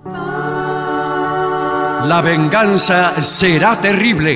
La venganza será terrible.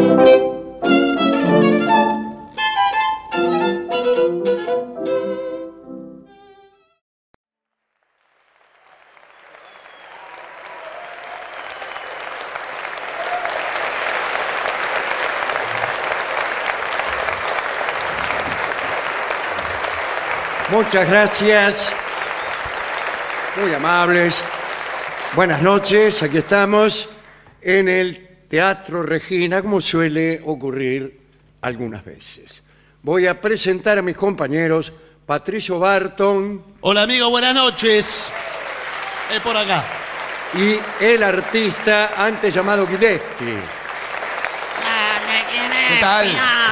Muchas gracias, muy amables. Buenas noches, aquí estamos en el Teatro Regina, como suele ocurrir algunas veces. Voy a presentar a mis compañeros Patricio Barton. Hola amigo, buenas noches. Es por acá. Y el artista antes llamado Guidetti. ¿Qué tal?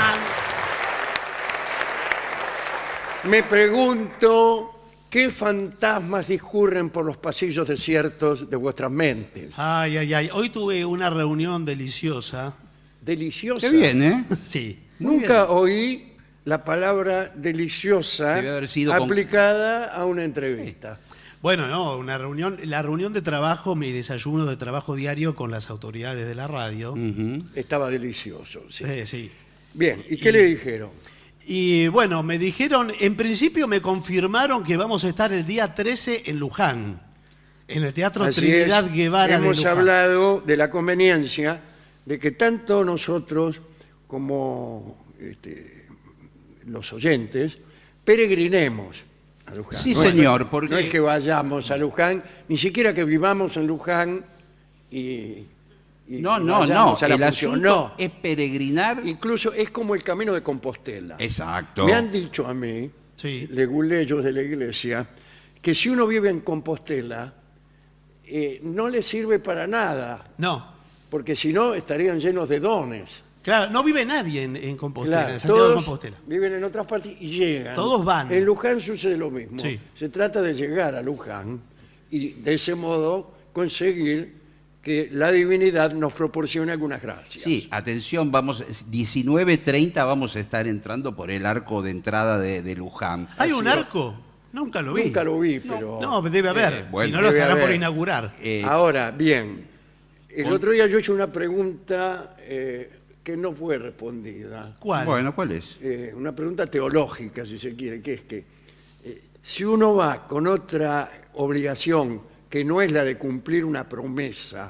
Me pregunto qué fantasmas discurren por los pasillos desiertos de vuestras mentes. Ay, ay, ay. Hoy tuve una reunión deliciosa. Deliciosa. Qué bien, ¿eh? Sí. Nunca oí la palabra deliciosa Debe haber sido aplicada a una entrevista. Bueno, no, la reunión de trabajo, mi desayuno de trabajo diario con las autoridades de la radio. Estaba delicioso, sí. Sí. Bien, ¿y qué le dijeron? Y bueno, me dijeron, en principio me confirmaron que vamos a estar el día 13 en Luján, en el Teatro Así Trinidad es. Guevara de Hemos Luján. hablado de la conveniencia de que tanto nosotros como los oyentes peregrinemos a Luján. Sí, No es- señor, porque... No es que vayamos a Luján, ni siquiera que vivamos en Luján y No. vayamos a la El función. asunto No. es peregrinar. Incluso es como el camino de Compostela. Exacto. Me han dicho a mí, Sí. leguleyos de la iglesia, que si uno vive en Compostela, no le sirve para nada, No, porque si no estarían llenos de dones. claro, no vive nadie en Compostela, Claro, en Santiago de todos Compostela. viven en otras partes y llegan. Todos van. En Luján sucede lo mismo. Sí. Se trata de llegar a Luján y de ese modo conseguir que la divinidad nos proporcione algunas gracias. Sí, atención, 19:30 vamos a estar entrando por el arco de entrada de Luján. ¿Hay un arco? Nunca lo vi. Nunca lo vi, pero... No, debe haber. bueno, si no lo debe estarán por haber. inaugurar. Ahora, bien, el otro día yo hice una pregunta que no fue respondida. ¿Cuál? Bueno, ¿cuál es? Una pregunta teológica, si se quiere, que es que si uno va con otra obligación que no es la de cumplir una promesa,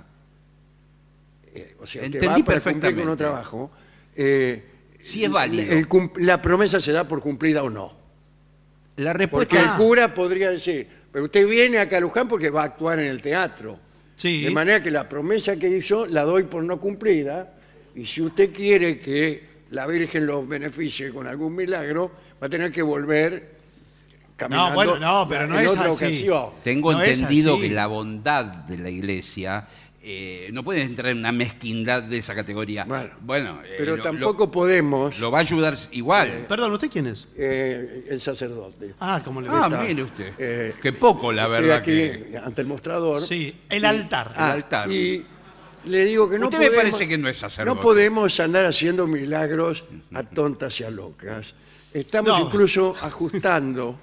o sea, que Entendí va para cumplir perfectamente. con un trabajo, Sí es válido. la promesa se da por cumplida o no. La Porque respuesta... el cura podría decir, pero usted viene acá a Luján porque va a actuar en el teatro. Sí. De manera que la promesa que hizo la doy por no cumplida, y si usted quiere que la Virgen los beneficie con algún milagro, va a tener que volver caminando. No, bueno, no, pero no en es otra así. ocasión. Tengo No es entendido así. que la bondad de la iglesia no puede entrar en una mezquindad de esa categoría. Bueno, Bueno, pero tampoco podemos, lo va a ayudar igual. Perdón, ¿usted quién es? el sacerdote. Ah, ¿cómo le va? Mire usted. Qué poco, la Estoy verdad aquí que... ante el mostrador. Sí, el altar. el altar. Y le digo que no Usted me podemos, parece que no es sacerdote. no podemos andar haciendo milagros a tontas y a locas. Estamos No. incluso ajustando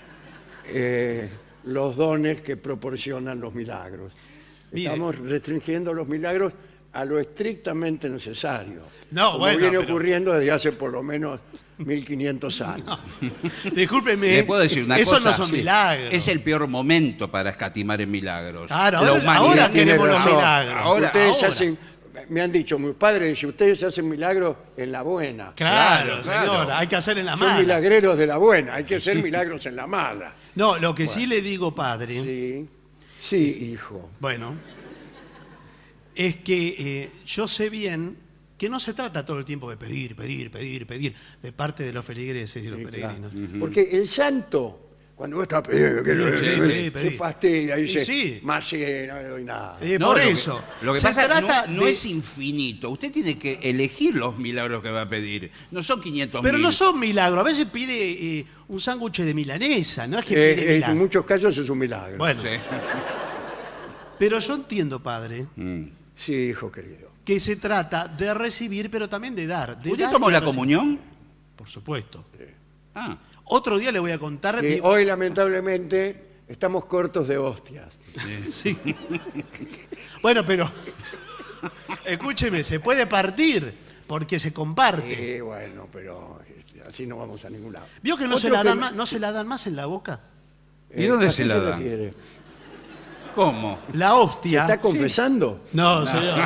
los dones que proporcionan los milagros. Mire. Estamos restringiendo los milagros a lo estrictamente necesario. No, como bueno, viene pero- ocurriendo desde hace por lo menos 1500 años. Discúlpeme. ¿Le puedo decir una Eso cosa? no son Sí. milagros. Es el peor momento para escatimar en milagros. Claro, La ahora humanidad tiene queremos los razón. milagros. Ahora- Ustedes hacen, me han dicho mis padres, si ustedes hacen milagros en la buena. Claro, Claro. señor, hay que hacer en la Son mano. milagreros de la buena, hay que hacer milagros en la mala. No, lo que sí le digo, padre, Sí, hijo. bueno, es que yo sé bien que no se trata todo el tiempo de pedir de parte de los feligreses y los peregrinos. Porque el santo, cuando vos estás pidiendo que se pedí. fastidia y dice, Sí. más sí, no le doy nada. No, Por lo que- eso. Lo que se pasa trata no de- es infinito. Usted tiene que elegir los milagros que va a pedir. No son 500.000. Pero no son milagros. A veces pide un sándwich de milanesa, no es que pide En milagro. muchos casos es un milagro. Bueno, Sí. pero yo entiendo, padre, Sí, hijo querido. que se trata de recibir, pero también de dar. De ¿Usted dar tomó y de la recibir. comunión? Por supuesto. Ah. Otro día le voy a contar... Hoy lamentablemente Estamos cortos de hostias. Sí. Bueno, pero escúcheme, se puede partir porque se comparte. Bueno, pero así no vamos a ningún lado. ¿Vio que no se la dan más, no se la dan más en la boca? ¿Y dónde ¿a se qué la dan? refiere? ¿Cómo? La ¿Se hostia. está confesando? No, señor.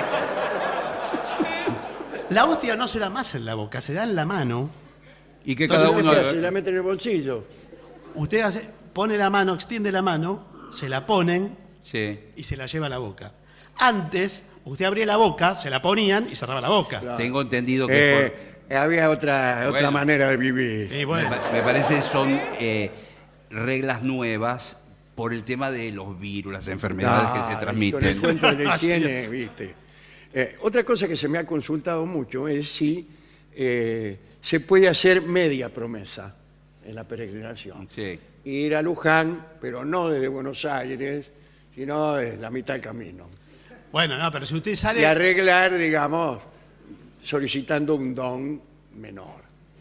La hostia no se da más en la boca, se da en la mano. Y que Entonces, cada uno... ¿qué hace? ¿La mete en el bolsillo? Usted pone la mano, extiende la mano, se la ponen Sí. y se la lleva a la boca. Antes, usted abría la boca, se la ponían y cerraba la boca. Claro. Tengo entendido que... Había otra Bueno. manera de vivir. Y bueno, Me parece son reglas nuevas por el tema de los virus, las enfermedades que se Con el transmiten. cuento de la Así higiene, ¿viste? Otra cosa que se me ha consultado mucho es si se puede hacer media promesa en la peregrinación. Sí. Ir a Luján, pero no desde Buenos Aires, sino desde la mitad del camino. bueno, no, pero si usted Y sale... arreglar, digamos, solicitando un don menor.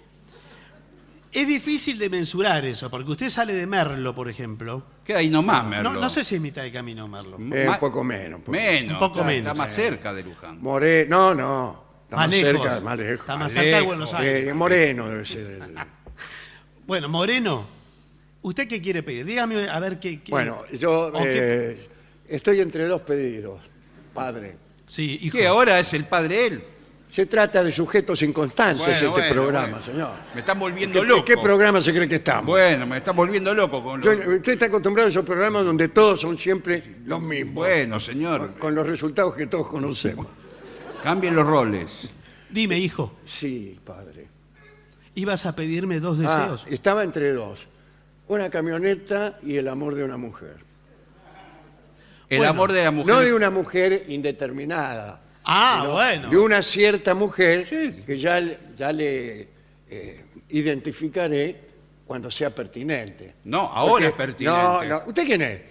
Es difícil de mensurar eso, porque usted sale de Merlo, por ejemplo. Queda ahí nomás, Merlo. No sé si es mitad de camino Merlo. Un Ma- poco menos. Menos. Un poco está, menos, Está más sí. cerca de Luján. No. Está Más más lejos. cerca, más lejos. Está más cerca de Buenos Aires. Moreno debe ser. Bueno, Moreno, ¿usted qué quiere pedir? Dígame a ver qué... Bueno, yo ¿O qué? estoy entre dos pedidos, padre. Sí, hijo. ¿Qué? ¿Ahora es el padre él? Se trata de sujetos inconstantes Bueno, programa, bueno. señor. Me están volviendo ¿En loco. qué programa se cree que estamos? Bueno, me están volviendo loco con los... Usted está acostumbrado a esos programas donde todos son siempre los mismos. Bueno, señor, Con los resultados que todos conocemos. cambien los roles. Dime, hijo, Sí, padre. ibas a pedirme dos Ah, deseos. estaba entre dos. Una camioneta y el amor de una mujer. El Bueno, amor de la mujer... No de una mujer indeterminada. Ah, sino bueno. De una cierta mujer Sí. que ya le identificaré cuando sea pertinente. No, ahora Porque- es pertinente. No. ¿Usted quién es?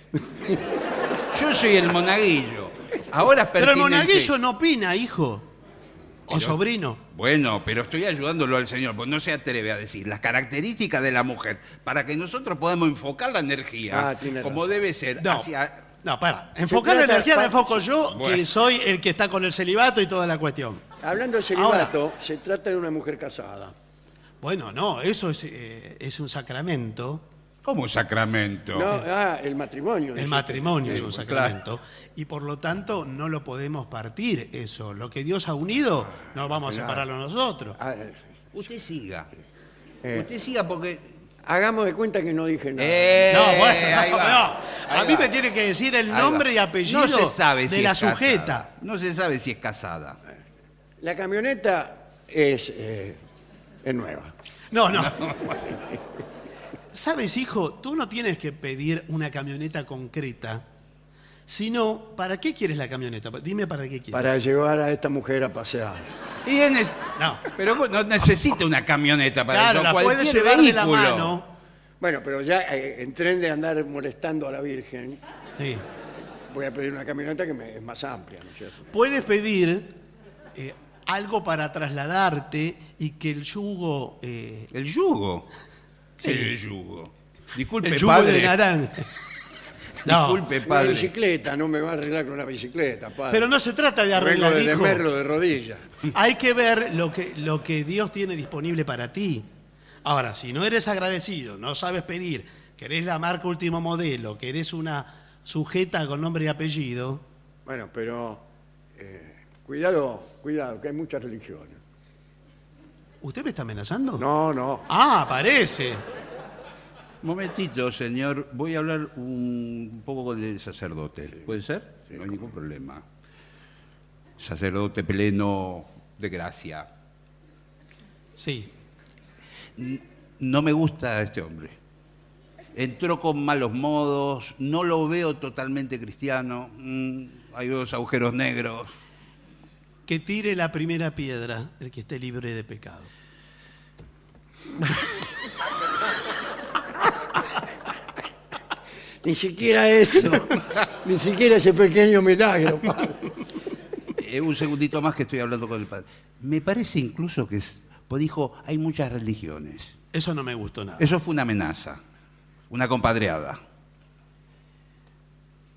Yo soy el monaguillo. Ahora es Pero pertinente. el monaguillo no opina, hijo. O sobrino. Bueno, pero estoy ayudándolo al señor, porque no se atreve a decir las características de la mujer para que nosotros podamos enfocar la energía Tiene como razón. debe ser No. hacia... No, para. Enfocar la trata- energía la enfoco yo, Bueno. que soy el que está con el celibato y toda la cuestión. Hablando de celibato, se trata de una mujer casada. Bueno, no, eso es un sacramento. ¿Cómo un sacramento? No, el matrimonio. El dice matrimonio es un claro. sacramento. Y por lo tanto no lo podemos partir eso. Lo que Dios ha unido, no vamos a separarlo nosotros. usted. Usted siga. Eh. Usted siga porque... Hagamos de cuenta que no dije nada. No, bueno, ahí va, no. A ahí mí va. me tiene que decir el Ahí nombre va. y apellido No se sabe si de la es casada. sujeta. No se sabe si es casada. La camioneta es nueva. No. ¿Sabes, hijo? Tú no tienes que pedir una camioneta concreta, sino, ¿para qué quieres la camioneta? Dime para qué quieres. Para llevar a esta mujer a pasear. Y No. Pero no necesita una camioneta para Claro, eso. la puedes cualquier llevar de la vehículo. mano. Bueno, pero ya en tren de andar molestando a la Virgen, Sí. voy a pedir una camioneta que es más amplia, ¿no es cierto? Puedes pedir algo para trasladarte y que el yugo... El yugo. Sí. El yugo. Disculpe, el yugo padre. de naranja. No, Disculpe, Una padre. bicicleta, no me va a arreglar con una bicicleta, padre. pero no se trata de Vengo arreglar, de hijo. Merlo de rodillas. Hay que ver lo que Dios tiene disponible para ti. Ahora, si no eres agradecido, no sabes pedir, querés la marca último modelo, querés una sujeta con nombre y apellido, Bueno, pero cuidado, que hay muchas religiones. ¿usted me está amenazando? No. Ah, parece. Momentito, señor. Voy a hablar un poco con el sacerdote. ¿Puede ser? No hay ningún problema. Sacerdote pleno de gracia. Sí. No me gusta este hombre. Entró con malos modos, no lo veo totalmente cristiano. Hay dos agujeros negros. Que tire la primera piedra el que esté libre de pecado. Ni siquiera eso. Ni siquiera ese pequeño milagro, padre. Un segundito más que estoy hablando con el padre. Me parece incluso que, pues dijo, hay muchas religiones. Eso no me gustó nada. Eso fue una amenaza, una compadreada.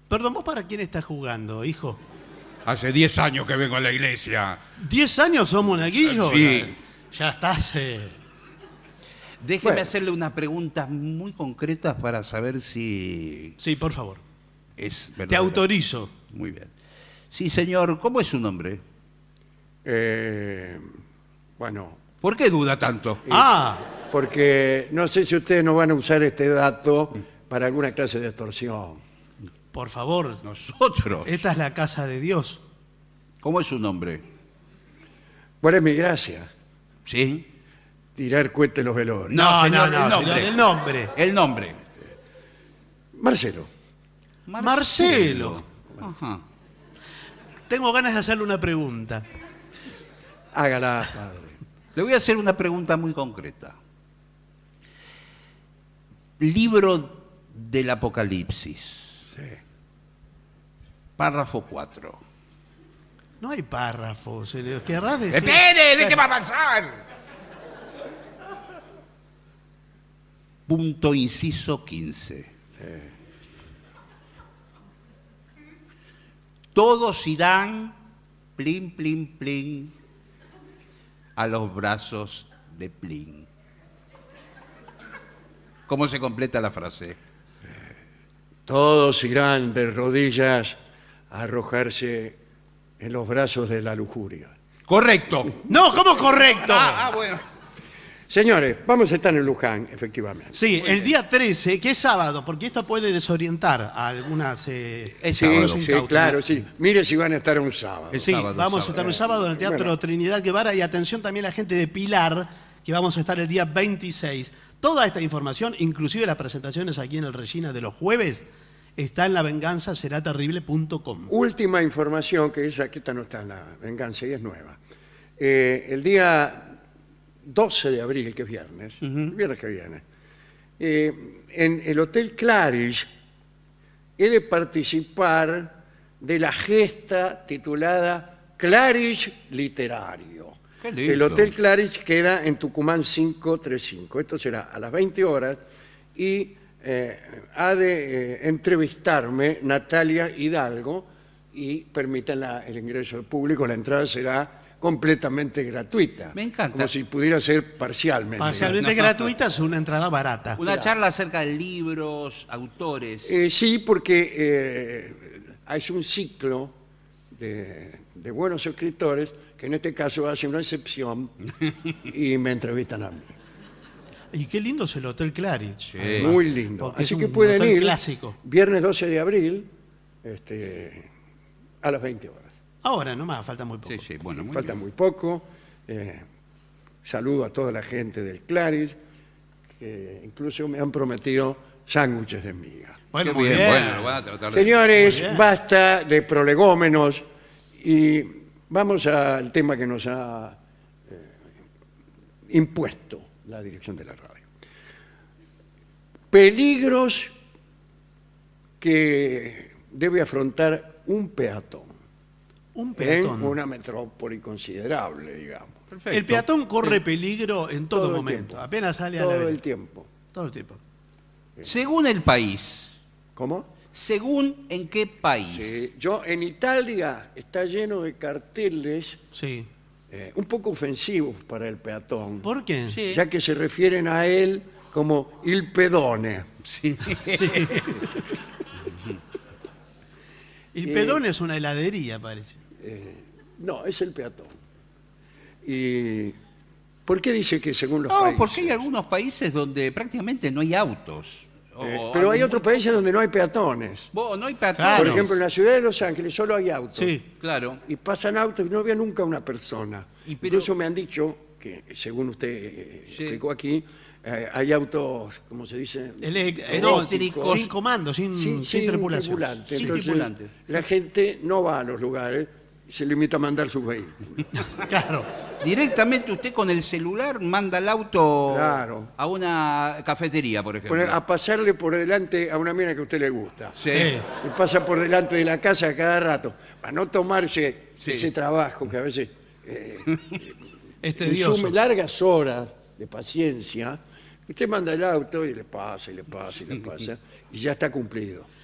Perdón, ¿vos para quién estás jugando, hijo? Hace 10 años que vengo a la iglesia. ¿10 años sos monaguillo? Sí. Ya estás... Déjeme Bueno. hacerle unas preguntas muy concretas para saber si Sí, por favor. es Te verdadero. autorizo. Muy bien. Sí, señor, ¿cómo es su nombre? Bueno, ¿Por qué duda tanto? Ah, porque no sé si ustedes no van a usar este dato para alguna clase de extorsión. por favor. Nosotros. Esta es la casa de Dios. ¿Cómo es su nombre? ¿Cuál es mi gracia? ¿Sí? Tirar cohetes en los velorios. No, señor, el señor, nombre. el nombre. El nombre. Marcelo. Marcelo. Ajá. Tengo ganas de hacerle una pregunta. Hágala, padre. Le voy a hacer una pregunta muy concreta. Libro del Apocalipsis. Sí. Párrafo 4. No hay párrafos. ¿Se le querrás decir? ¡Espere! ¡Déjeme avanzar! Punto inciso 15. Todos irán, plin, plin, plin, a los brazos de Plin. ¿Cómo se completa la frase? Todos irán de rodillas a arrojarse en los brazos de la lujuria. Correcto. No, ¿cómo correcto? Bueno. Señores, vamos a estar en Luján, efectivamente. Sí, el día 13, que es sábado, porque esto puede desorientar a algunas... Es Sí, sábado. sí, incautos, claro, ¿no? sí. Mire si van a estar un sábado. Es Sí, sábado, vamos a sábado. estar un sábado en el Teatro Bueno. Trinidad Guevara y atención también a la gente de Pilar, que vamos a estar el día 26. Toda esta información, inclusive las presentaciones aquí en el Regina de los jueves, está en lavenganzaseraterrible.com. Última información, que esa que esta no está en la venganza y es nueva. El día 12 de abril, que es viernes, el viernes que viene, en el Hotel Claridge he de participar de la gesta titulada Claridge Literario. Qué lindo. El Hotel Claridge queda en Tucumán 535. Esto será a las 20 horas y ha de entrevistarme Natalia Hidalgo y permiten el ingreso del público. La entrada será completamente gratuita. Me encanta. Como si pudiera ser parcialmente. Parcialmente gratuita, es una entrada barata. Una charla acerca de libros, autores. Sí, porque es un ciclo de buenos escritores que en este caso hace una excepción y me entrevistan a mí. Y qué lindo es el Hotel Claridge. Sí. además, Muy lindo. porque Así es que un pueden hotel ir clásico. viernes 12 de abril a las 20 horas. Ahora nomás, falta muy poco. Sí, sí, bueno, muy Falta bien. muy poco. Saludo a toda la gente del Claridge, que incluso me han prometido sándwiches de miga. Bueno, Qué muy bien. bueno, lo van a tratar de... Señores, Muy bien. basta de prolegómenos y vamos al tema que nos ha impuesto la dirección de la radio. Peligros que debe afrontar un peatón Un en peatón. una metrópoli considerable, digamos. Perfecto. El peatón corre peligro en todo el momento. tiempo. Apenas sale a la Todo avenida. el tiempo. Todo el tiempo. Según el país, ¿Cómo? según en qué país. Yo en Italia está lleno de carteles Sí. un poco ofensivos para el peatón, ¿Por qué? Sí. ya que se refieren a él como il pedone. Sí. El pedón es una heladería, parece. No, es el peatón. ¿Y por qué dice que según los No, países? porque hay algunos países donde prácticamente no hay autos. Pero hay otros países donde no hay peatones. No hay peatones. Claro. Por ejemplo, en la ciudad de Los Ángeles solo hay autos. Sí. Claro. Y pasan autos y no había nunca una persona. Y pero- Incluso me han dicho que, según usted Sí. explicó aquí, hay autos, ¿cómo se dice? Eléctricos. Sin comando, sin tripulación. tripulante. Sin Entonces, tripulante. la gente no va a los lugares y se limita a mandar sus vehículos. Claro. Directamente usted con el celular manda el auto Claro. a una cafetería, por ejemplo. A pasarle por delante a una mina que a usted le gusta. Sí. Y pasa por delante de la casa cada rato, para no tomarse Sí. ese trabajo que a veces Es tedioso. consume largas horas de paciencia. Usted manda el auto y le pasa, y le pasa, y le pasa, y ya está cumplido.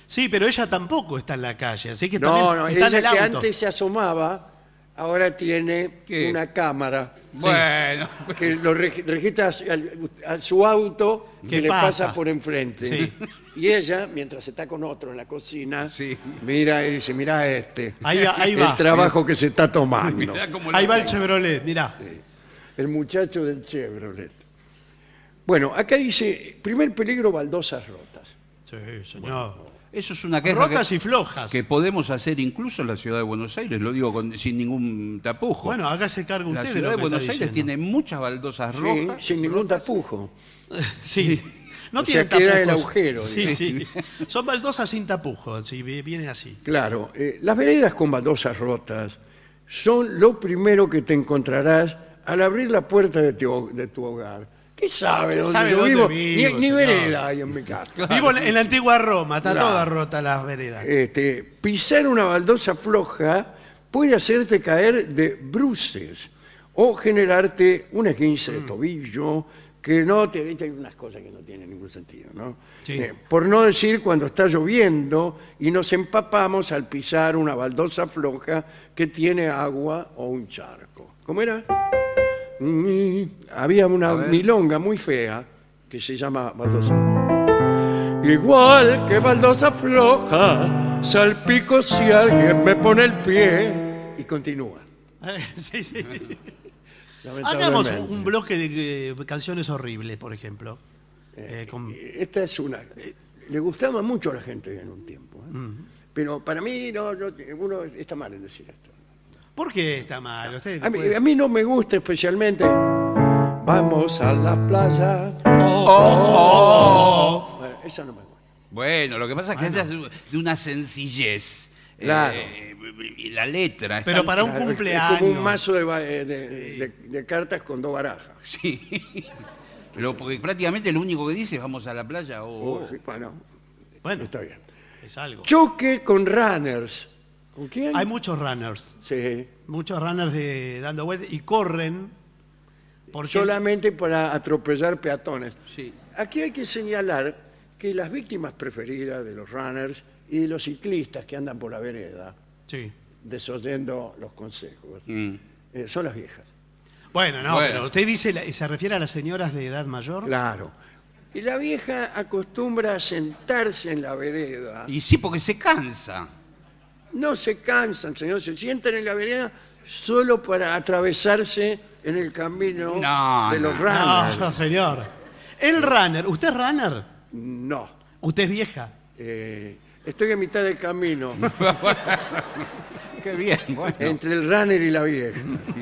Sí, pero ella tampoco está en la calle, así que No, también no, está en ella el que auto. antes se asomaba, ahora tiene ¿Qué? una cámara Bueno, que lo registra a su auto ¿Qué que le pasa? pasa por enfrente. Sí. Y ella, mientras está con otro en la cocina, Sí. mira y dice, mira este, Ahí va. el trabajo que se está tomando. mirá cómo Ahí lo- va el Chevrolet, mirá. El muchacho del Chevrolet. Bueno, acá dice, primer peligro, baldosas rotas. Sí, señor. Eso es una queja Rotas y flojas. que podemos hacer incluso en la ciudad de Buenos Aires, lo digo sin ningún tapujo. Bueno, acá se carga la usted de ciudad lo de que Buenos está Aires diciendo. tiene muchas baldosas Sí, rojas. sin ningún tapujo. Sí. No O tienen sea, que era el tapujos. agujero, Sí, sí. Son baldosas sin tapujos, sí, vienen así. Claro, las veredas con baldosas rotas son lo primero que te encontrarás al abrir la puerta de tu hogar. ¿Qué sabe dónde ¿Sabe yo dónde vivo? vivo, Ni señor? vereda hay en mi casa. Vivo en la antigua Roma, está Claro. toda rota las veredas. Pisar una baldosa floja puede hacerte caer de bruces o generarte un esguince de tobillo que no te... Hay unas cosas que no tienen ningún sentido, ¿no? Sí. Por no decir cuando está lloviendo y nos empapamos al pisar una baldosa floja que tiene agua o un charco. ¿Cómo era? Había una A ver. milonga muy fea que se llama baldosa. Igual que baldosa floja, salpico si alguien me pone el pie. Y continúa. Sí, sí. lamentablemente. Hagamos un bloque de canciones horribles, por ejemplo. Esta es una. Le gustaba mucho a la gente en un tiempo. Pero para mí, uno está mal en decir esto. ¿Por qué está mal? Usted A mí, puede- a mí no me gusta especialmente. Vamos a la playa. Bueno, esa no me gusta. Bueno, lo que pasa es que es de una sencillez. Claro. Y la letra. está- Pero para un Claro, cumpleaños. Es como un mazo de cartas con 2 barajas. Sí. Porque prácticamente lo único que dice es vamos a la playa o... Sí, bueno, Bueno, está bien. es algo. Choque con runners. ¿Con quién? Hay muchos runners. Sí. Muchos runners dando vueltas y corren. Porque Solamente para atropellar peatones. Sí. Aquí hay que señalar que las víctimas preferidas de los runners y de los ciclistas que andan por la vereda, Sí. desoyendo los consejos, Mm. son las viejas. Bueno, no, Bueno. pero usted dice, se refiere a las señoras de edad mayor. Claro. Y la vieja acostumbra a sentarse en la vereda. Y sí, porque se cansa. No se cansan, señor, se sientan en la vereda solo para atravesarse en el camino No, de los no. runners. No, señor. El runner, ¿usted es runner? No. ¿Usted es vieja? Estoy en mitad del camino Qué bien, bueno. entre el runner y la vieja.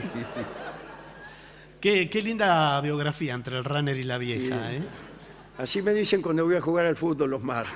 Qué linda biografía entre el runner y la vieja, ¿eh? Así me dicen cuando voy a jugar al fútbol los martes.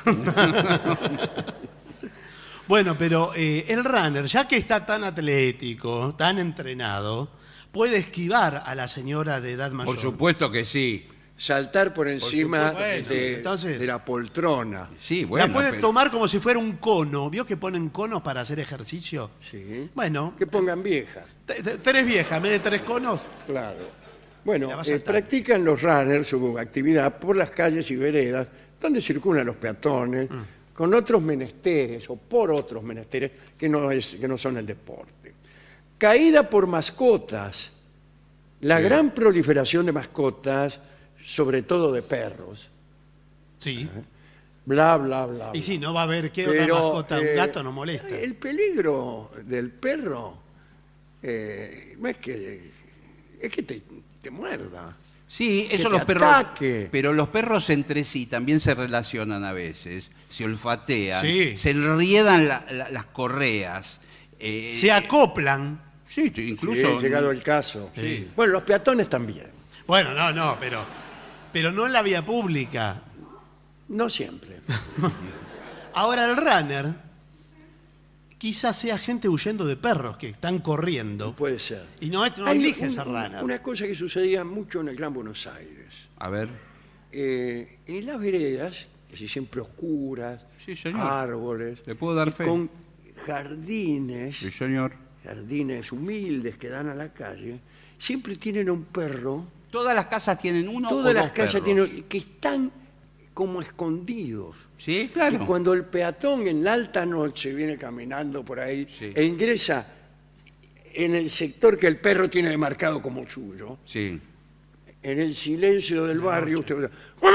Bueno, pero el runner, ya que está tan atlético, tan entrenado, puede esquivar a la señora de edad mayor. Por supuesto que sí. Saltar por encima supuesto. de, Entonces- de la poltrona. Sí, bueno. La puede pero- tomar como si fuera un cono. ¿Vio que ponen conos para hacer ejercicio? Sí. Bueno, Que pongan vieja. tres viejas, en vez de 3 conos. Claro. Bueno, La va a saltar. practican los runners su actividad por las calles y veredas donde circulan los peatones con otros menesteres o por otros menesteres que no son el deporte. Caída por mascotas. La gran proliferación de mascotas, sobre todo de perros. Sí. Bla, bla, bla. Y bla. sí, no va a haber qué otra Pero, mascota. Un gato no molesta. El peligro del perro no es que te muerda. Sí, Que eso te los perros. ataque. Pero los perros entre sí también se relacionan a veces, se olfatean, Sí. se enriedan las correas. Se acoplan. Sí, Sí, incluso. llegado el caso. Sí. Bueno, los peatones también. Bueno, no, pero no en la vía pública. No siempre. Ahora el runner quizás sea gente huyendo de perros que están corriendo. Puede ser. Y no Hay elige ese runner. una cosa que sucedía mucho en el Gran Buenos Aires. A ver. En las veredas, casi siempre oscuras, Sí, señor. árboles, Le puedo dar y fe. con jardines, Sí, señor. jardines humildes que dan a la calle, siempre tienen un perro. Todas las casas tienen uno o Todas dos las casas perros. tienen que están como escondidos. Sí, Y claro. cuando el peatón en la alta noche viene caminando por ahí Sí. e ingresa en el sector que el perro tiene demarcado como suyo, Sí. en el silencio del barrio, usted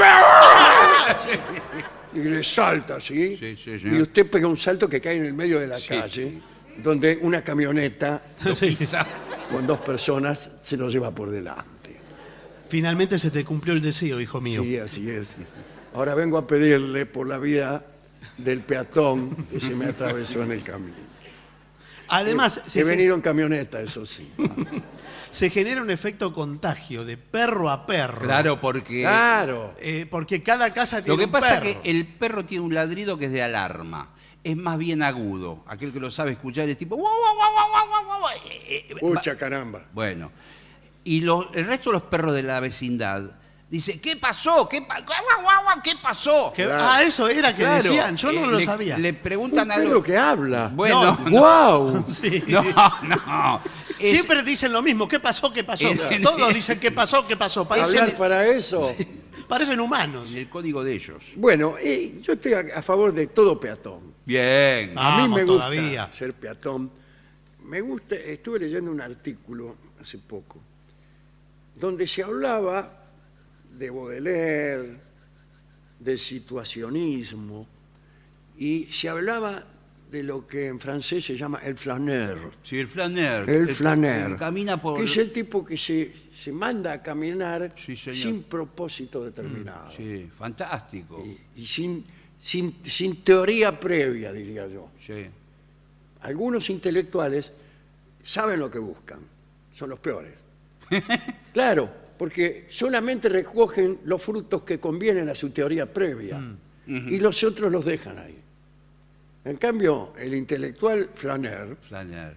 y le salta, ¿sí? Sí, sí, Y señor. usted pega un salto que cae en el medio de la Sí, calle, sí. donde una camioneta Sí. con 2 personas se lo lleva por delante. Finalmente se te cumplió el deseo, hijo mío. Sí, así es. Ahora vengo a pedirle por la vida del peatón que se me atravesó en el camino. Además, He venido en camioneta, eso sí. se genera un efecto contagio de perro a perro. Claro, porque Claro. Porque cada casa tiene lo que un pasa perro. es que el perro tiene un ladrido que es de alarma. Es más bien agudo. Aquel que lo sabe escuchar es tipo... "Guau, guau, guau, guau, guau, guau, guau". Pucha caramba. Bueno. Y el resto de los perros de la vecindad dice, ¿qué pasó? Guau, guau, guau, ¿qué pasó? Que- Claro. eso era que Claro, decían, yo no lo le- sabía. Le Un preguntan perro algo. que habla. Bueno, No, ¡Guau! Sí. no. Es- Siempre dicen lo mismo, ¿qué pasó? ¿Qué pasó? Es- Todos dicen ¿qué pasó? ¿Qué pasó? Hablar para eso. Parecen humanos. en el código de ellos. Bueno, yo estoy a favor de todo peatón. Bien. Ah. A mí Vamos, me gusta todavía. ser peatón. Me gusta, estuve leyendo un artículo hace poco, donde se hablaba de Baudelaire, del situacionismo, y se hablaba de lo que en francés se llama el flâneur. Sí, el flaneur. El flâneur. que camina por... Que es el tipo que se manda a caminar Sí, señor. sin propósito determinado. Sí, fantástico. Y sin teoría previa, diría yo. Sí. Algunos intelectuales saben lo que buscan, son los peores. Claro, porque solamente recogen los frutos que convienen a su teoría previa y los otros los dejan ahí. En cambio, el intelectual flâneur Flaneur.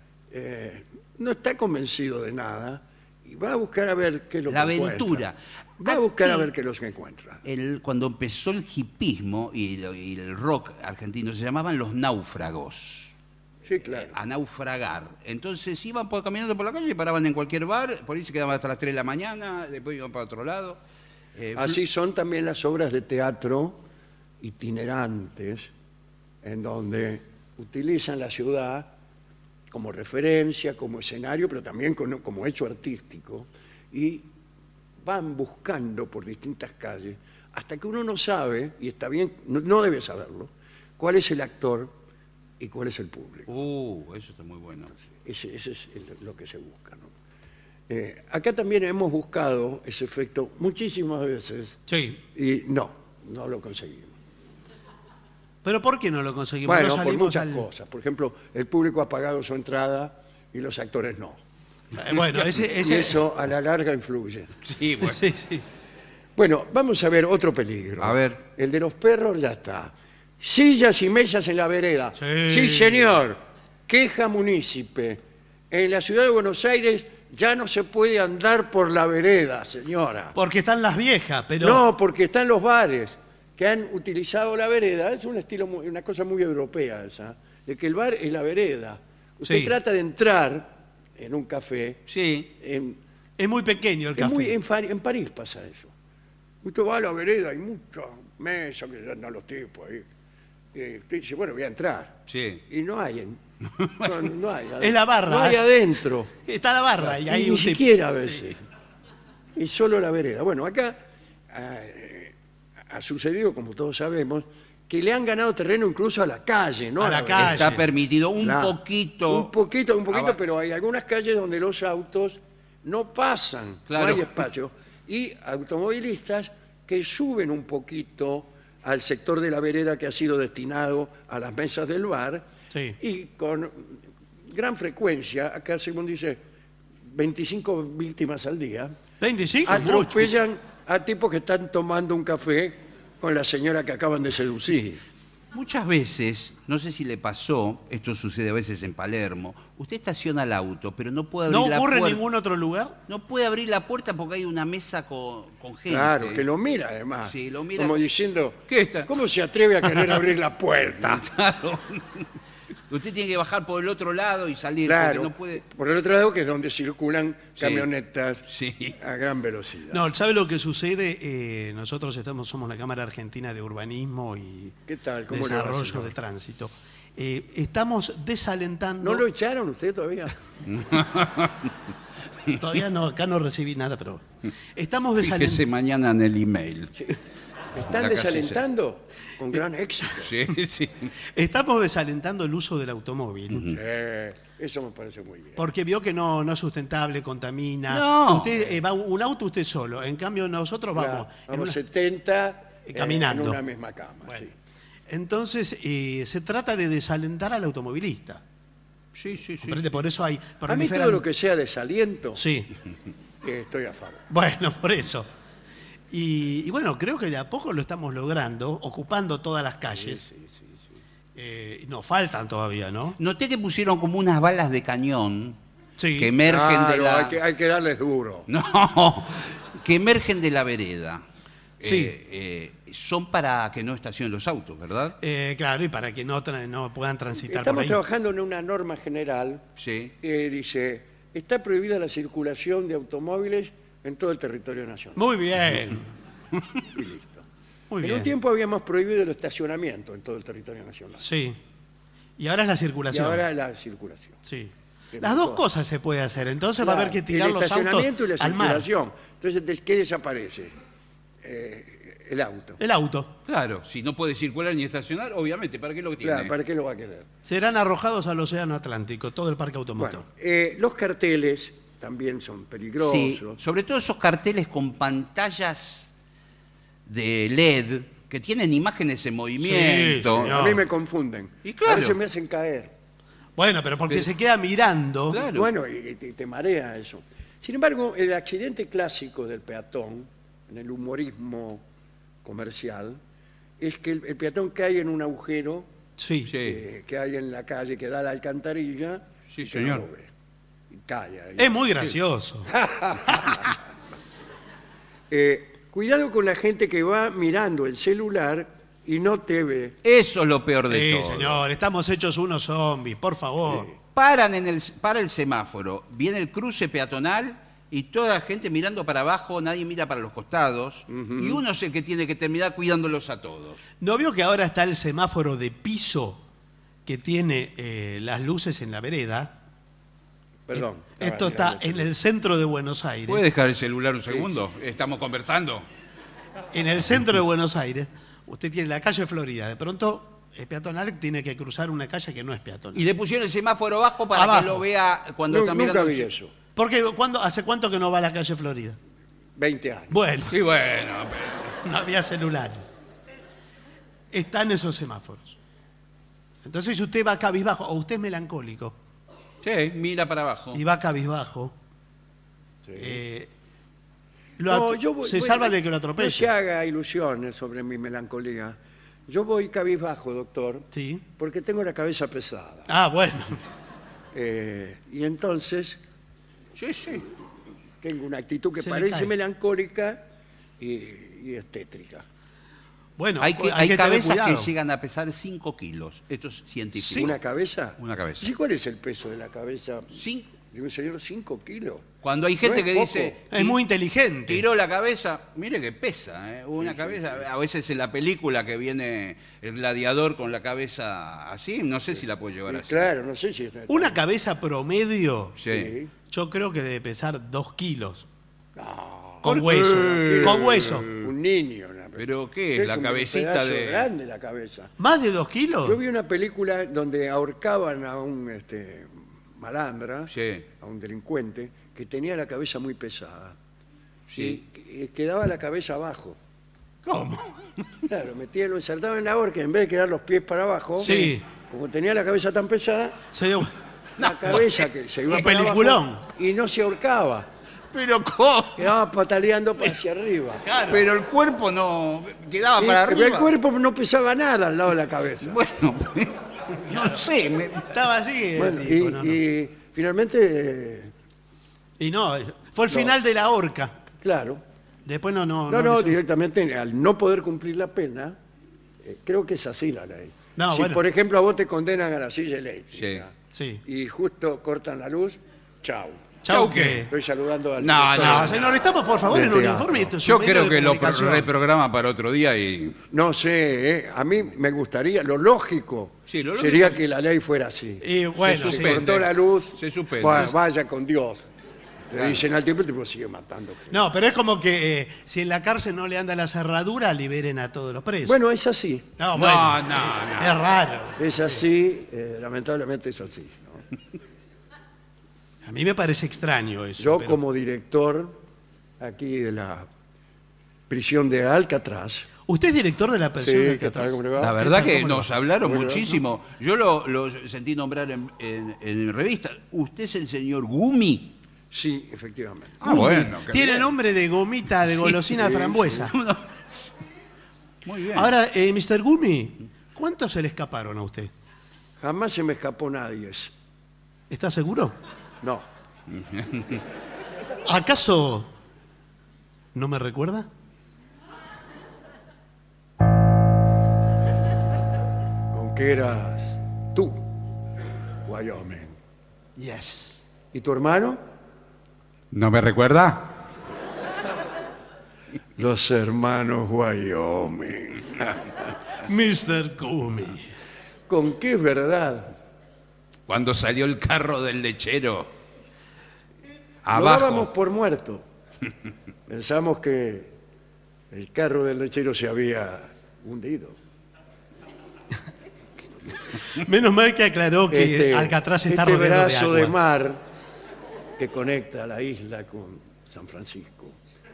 no está convencido de nada y va a buscar a ver qué es lo La que aventura. encuentra. Va a buscar a Aquí- ver qué es lo que encuentra. Cuando empezó el hipismo y el rock argentino, se llamaban los náufragos. Sí, claro. A naufragar. Entonces iban caminando por la calle y paraban en cualquier bar, por ahí se quedaban hasta las 3 de la mañana, después iban para otro lado. Así son también las obras de teatro itinerantes, en donde utilizan la ciudad como referencia, como escenario, pero también como hecho artístico, y van buscando por distintas calles, hasta que uno no sabe, y está bien, no debe saberlo, cuál es el actor y cuál es el público. Eso está muy bueno. Ese es lo que se busca, ¿no? Acá también hemos buscado ese efecto muchísimas veces Sí. y no lo conseguimos. ¿Pero por qué no lo conseguimos? Bueno, No por salimos muchas al- cosas. Por ejemplo, el público ha pagado su entrada y los actores no. Bueno, Y ese... eso a la larga influye. Sí, bueno. Sí, sí. Bueno, vamos a ver otro peligro. A ver. El de los perros ya está. Sillas y mesas en la vereda. Sí. Señor. Queja munícipe. En la ciudad de Buenos Aires ya no se puede andar por la vereda, señora. Porque están las viejas, pero... No, porque están los bares que han utilizado la vereda. Es un estilo, una cosa muy europea esa, de que el bar es la vereda. Usted Sí. trata de entrar en un café. Sí. Es muy pequeño el Es café. muy, en París pasa eso. Usted va a la vereda, hay muchas mesas que andan los tipos ahí. Y usted dice, bueno, voy a entrar. Sí. Y no hay. No hay. Es la barra, No hay ¿eh? adentro. Está la barra y Y ahí ni un tipo- siquiera a Sí. veces. Y solo la vereda. Bueno, acá ha sucedido, como todos sabemos, que le han ganado terreno incluso a la calle, ¿no? A la vereda. calle. Está permitido un Claro. poquito. Un poquito, Aba- pero hay algunas calles donde los autos no pasan, Claro. no hay espacio. Y automovilistas que suben un poquito al sector de la vereda que ha sido destinado a las mesas del bar Sí. y con gran frecuencia, acá según dice, 25 víctimas al día, 25, mucho. atropellan a tipos que están tomando un café con la señora que acaban de seducir. Muchas veces, no sé si le pasó, esto sucede a veces en Palermo, usted estaciona el auto, pero no puede abrir ¿No la ocurre en puerta. ningún otro lugar? No puede abrir la puerta porque hay una mesa con gente. Claro, que lo mira además. Sí, lo mira como con- diciendo, ¿Qué está? ¿cómo se atreve a querer abrir la puerta? Usted tiene que bajar por el otro lado y salir, Claro, porque no puede... por el otro lado, que es donde circulan Sí. camionetas Sí. a gran velocidad. No, ¿sabe lo que sucede? Nosotros somos la Cámara Argentina de Urbanismo y ¿Qué tal? ¿Cómo le va, Desarrollo señor? de Tránsito. Estamos desalentando... ¿No lo echaron usted todavía? Todavía no, acá no recibí nada, pero... Estamos Fíjese desalentando... mañana en el email. ¿Están La desalentando? Con gran éxito. Sí, sí. Estamos desalentando el uso del automóvil. Eso me parece muy bien. Porque vio que no es sustentable, contamina. No. Usted va un auto usted solo. En cambio, nosotros vamos... en Vamos una- 70 caminando. en una misma cama. Bueno. Sí. Entonces, se trata de desalentar al automovilista. Sí, sí, sí. ¿Comprende? Por eso hay... A mí proliferan- todo lo que sea desaliento, Sí. estoy a favor. Bueno, por eso. Y bueno, creo que de a poco lo estamos logrando, ocupando todas las calles. Nos faltan todavía, ¿no? Noté que pusieron como unas balas de cañón Sí. que emergen de Claro, la... hay que darles duro. No, que emergen de la vereda. Sí. Son para que no estacionen los autos, ¿verdad? Claro, y para que no puedan transitar por Estamos ahí. trabajando en una norma general Sí. que dice, está prohibida la circulación de automóviles en todo el territorio nacional. Muy bien, Y listo. muy En bien. un tiempo habíamos prohibido el estacionamiento en todo el territorio nacional. Sí. Y ahora es la Y circulación. ahora la circulación. Sí. Qué Las dos mejor. cosas se puede hacer. Entonces va a haber que tirar el los autos estacionamiento y la al mar. circulación. Entonces, ¿qué desaparece? El auto. El auto. Claro, si no puede circular ni estacionar, obviamente, ¿para qué lo tiene? Claro, ¿para qué lo va a querer? Serán arrojados al océano Atlántico, todo el parque automotor. Bueno, los carteles también son peligrosos. Sí, sobre todo esos carteles con pantallas de LED que tienen imágenes en movimiento. Sí, señor. A mí me confunden. Y claro. A veces me hacen caer. Bueno, pero porque se queda mirando. Claro. Bueno, y te marea eso. Sin embargo, el accidente clásico del peatón, en el humorismo comercial, es que el peatón cae en un agujero Sí. Sí. que hay en la calle, que da a la alcantarilla, Sí, y que señor. no lo ve. Y cae ahí. Es muy gracioso. Cuidado con la gente que va mirando el celular y no te ve. Eso es lo peor de Sí, todo. señor, estamos hechos unos zombies, por favor. Para el semáforo, viene el cruce peatonal y toda la gente mirando para abajo, nadie mira para los costados, y uno es el que tiene que terminar cuidándolos a todos. ¿No vio que ahora está el semáforo de piso que tiene las luces en la vereda? Perdón. Esto estaba está mirando en el centro de Buenos Aires. ¿Puede dejar el celular un segundo? Estamos conversando. En el centro de Buenos Aires, usted tiene la calle Florida. De pronto, es peatonal, tiene que cruzar una calle que no es peatonal. Y le pusieron el semáforo abajo para Abajo. que lo vea cuando está Nunca mirando. vi eso. Porque ¿hace cuánto que no va a la calle Florida? 20 años. Bueno, Sí, bueno, pero... no había celulares. Están esos semáforos. Entonces, si usted va cabizbajo, o usted es melancólico, Sí, mira para abajo. y va cabizbajo, Sí. lo No, yo voy- se bueno, salva de que lo No se atropelle. haga ilusiones sobre mi melancolía. Yo voy cabizbajo, doctor, Sí. porque tengo la cabeza pesada. Ah, bueno. Y entonces Sí, sí. tengo una actitud que Se le parece cae. melancólica y es tétrica. Bueno, Hay tener cabezas cabezas que llegan a pesar 5 kilos. Esto es científico. ¿Una cabeza? Una cabeza. ¿Y cuál es el peso de la cabeza Cinco. de un señor? 5 kilos. Cuando hay gente No es que poco. dice... Es muy inteligente. Tiró la cabeza, mire que pesa, ¿eh? Una cabeza, a veces en la película que viene el gladiador con la cabeza así, no sé si la puede llevar así. Claro, no sé si es... Una cabeza promedio, Sí. Sí. yo creo que debe pesar 2 kilos. No, Con ¿Por hueso. qué? Con hueso. un niño. ¿Pero qué es? La un cabecita pedazo de... grande la cabeza. ¿Más de 2 kilos? Yo vi una película donde ahorcaban a un malandra, Sí. a un delincuente, que tenía la cabeza muy pesada. Sí. Y quedaba la cabeza abajo. ¿Cómo? Claro, lo insertaba en la horca y en vez de quedar los pies para abajo, Sí. como tenía la cabeza tan pesada, Se dio- la cabeza que se iba un para peliculón. abajo y no se ahorcaba. Pero ¿cómo? Quedaba pataleando hacia arriba. Claro. Pero el cuerpo no quedaba Sí, para pero arriba. el cuerpo no pesaba nada al lado de la cabeza. Bueno, no sé. Estaba así el Bueno, tipo, ¿no? y finalmente, Y no, fue el final de la horca. claro, Después no. no, directamente al no poder cumplir la pena, creo que es así la ley. No, si bueno. por ejemplo a vos te condenan a la silla eléctrica Sí. y justo cortan la luz, chau. Chau, ¿qué? Estoy saludando al No, director. No, señor, estamos por favor en un Teatro. informe. Esto es Yo un medio creo de que lo comunicación. reprograma para otro día y... No sé, a mí me gustaría, lo lógico, Sí, lo lógico sería es- que la ley fuera así. Y bueno, Se sí. suspende. Cortó la luz, Se suspende. Vaya con Dios. Le dicen al tipo, el tipo sigue matando gente. No, pero es como que si en la cárcel no le anda la cerradura, liberen a todos los presos. Bueno, es así, no, bueno, no, no. es raro. es así, lamentablemente es así. ¿no? A mí me parece extraño eso. Yo pero- como director aquí de la prisión de Alcatraz, ¿Usted es director de la prisión de ¿qué tal? Alcatraz? ¿Cómo le va? La verdad ¿Qué tal? que ¿Cómo le nos va? hablaron ¿Cómo le va? muchísimo. Yo lo sentí nombrar en revista. ¿Usted es el señor Gumi? Sí, efectivamente. Ah, bueno. qué Tiene bien. nombre de gomita de golosina de frambuesa. Muy bien. Ahora, Mr. Gumi, ¿cuántos se le escaparon a usted? Jamás se me escapó nadie. ¿Está seguro? No. ¿Acaso no me recuerda? ¿Con qué eras tú, Wyoming? Yes. ¿Y tu hermano? ¿No me recuerda? Los hermanos Wyoming. Mr. Gumi. ¿Con qué verdad? Cuando salió el carro del lechero. Lo dábamos Abajo. por muerto. Pensamos que el carro del lechero se había hundido. Menos mal que aclaró que Alcatraz está este rodeado de brazo agua. de mar que conecta la isla con San Francisco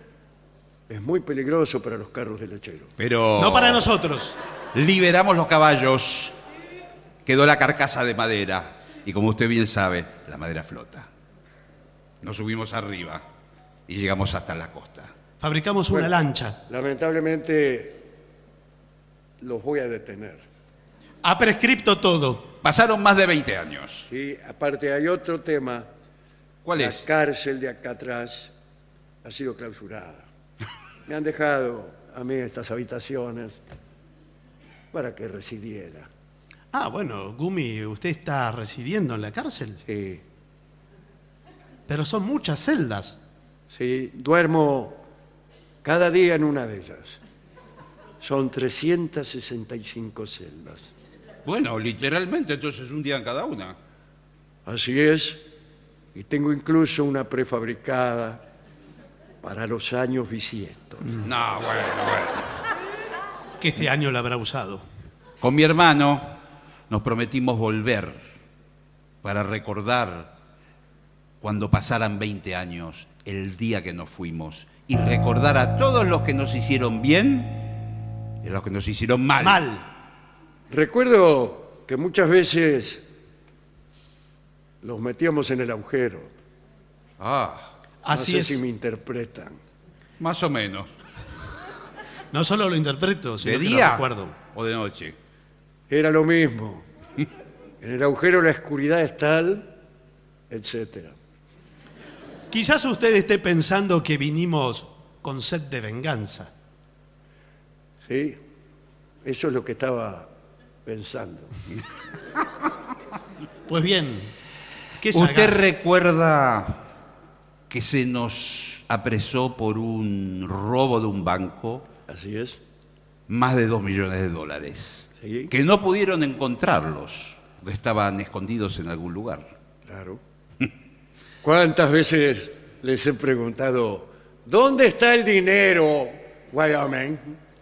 es muy peligroso para los carros de lechero. Pero No para nosotros. liberamos los caballos. Quedó la carcasa de madera. Y como usted bien sabe, la madera flota. Nos subimos arriba y llegamos hasta la costa. Fabricamos una Bueno. lancha. Lamentablemente los voy a detener. Ha prescripto todo. Pasaron más de 20 años. Y aparte hay otro tema. ¿Cuál La es? cárcel de Alcatraz ha sido clausurada. Me han dejado a mí estas habitaciones para que residiera. Ah, bueno, Gumi, usted está residiendo en la cárcel. Sí, Pero son muchas celdas. sí, duermo cada día en una de ellas. Son 365 celdas. Bueno, literalmente, entonces un día en cada una. Así es, y tengo incluso una prefabricada para los años bisiestos. No, bueno. Que este año la habrá usado. Con mi hermano nos prometimos volver para recordar cuando pasaran 20 años, el día que nos fuimos, y recordar a todos los que nos hicieron bien y a los que nos hicieron mal. Mal. Recuerdo que muchas veces los metíamos en el agujero. Ah, Así no sé es. si me interpretan. más o menos. No solo lo interpreto, sino ¿De que día lo recuerdo. o de noche? Era lo mismo. En el agujero la oscuridad es tal, etcétera. Quizás usted esté pensando que vinimos con sed de venganza. ¿Sí? Eso es lo que estaba pensando. Pues bien, ¿qué ¿Usted sagaz? recuerda que se nos apresó por un robo de un banco Así es. más de $2 millones? Sí. Que no pudieron encontrarlos, porque estaban escondidos en algún lugar. Claro. ¿Cuántas veces les he preguntado, ¿dónde está el dinero, Wyoming?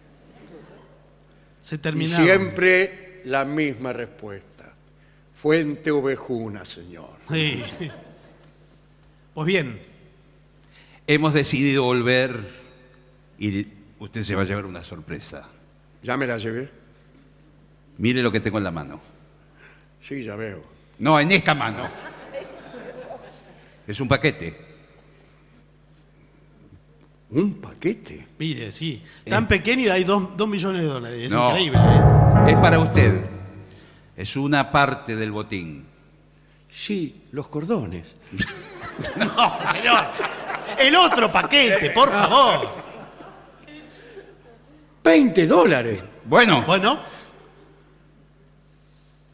Se Y terminaron. siempre la misma respuesta. Fuente Ovejuna, señor. Sí. Pues bien, Hemos decidido volver y usted se va a llevar una sorpresa. ¿Ya me la llevé? Mire lo que tengo en la mano. Sí, ya veo. No, en esta mano. Es un paquete. ¿Un paquete? mire, sí. Tan pequeño y hay 2 millones de dólares. Es No. increíble. ¿Eh? Es para usted. Es una parte del botín. Sí, los cordones. No, señor. El otro paquete, por favor. $20. Bueno, Bueno,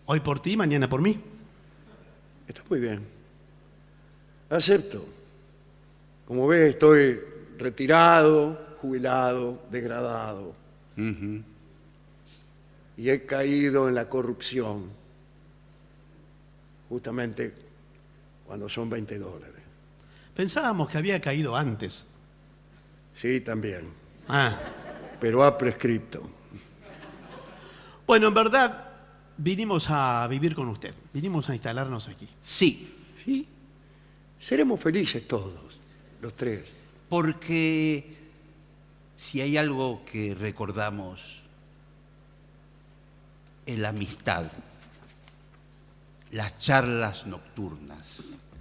Hoy por ti, mañana por mí. Está muy bien. Acepto. Como ves, estoy retirado, jubilado, degradado. Ujú. Y he caído en la corrupción. Justamente cuando son $20. Pensábamos que había caído antes. Sí, también. Ah. Pero ha prescripto. Bueno, en verdad, vinimos a vivir con usted. Vinimos a instalarnos aquí. Sí, ¿Sí? Seremos felices todos, los tres. porque si hay algo que recordamos es la amistad, las charlas nocturnas,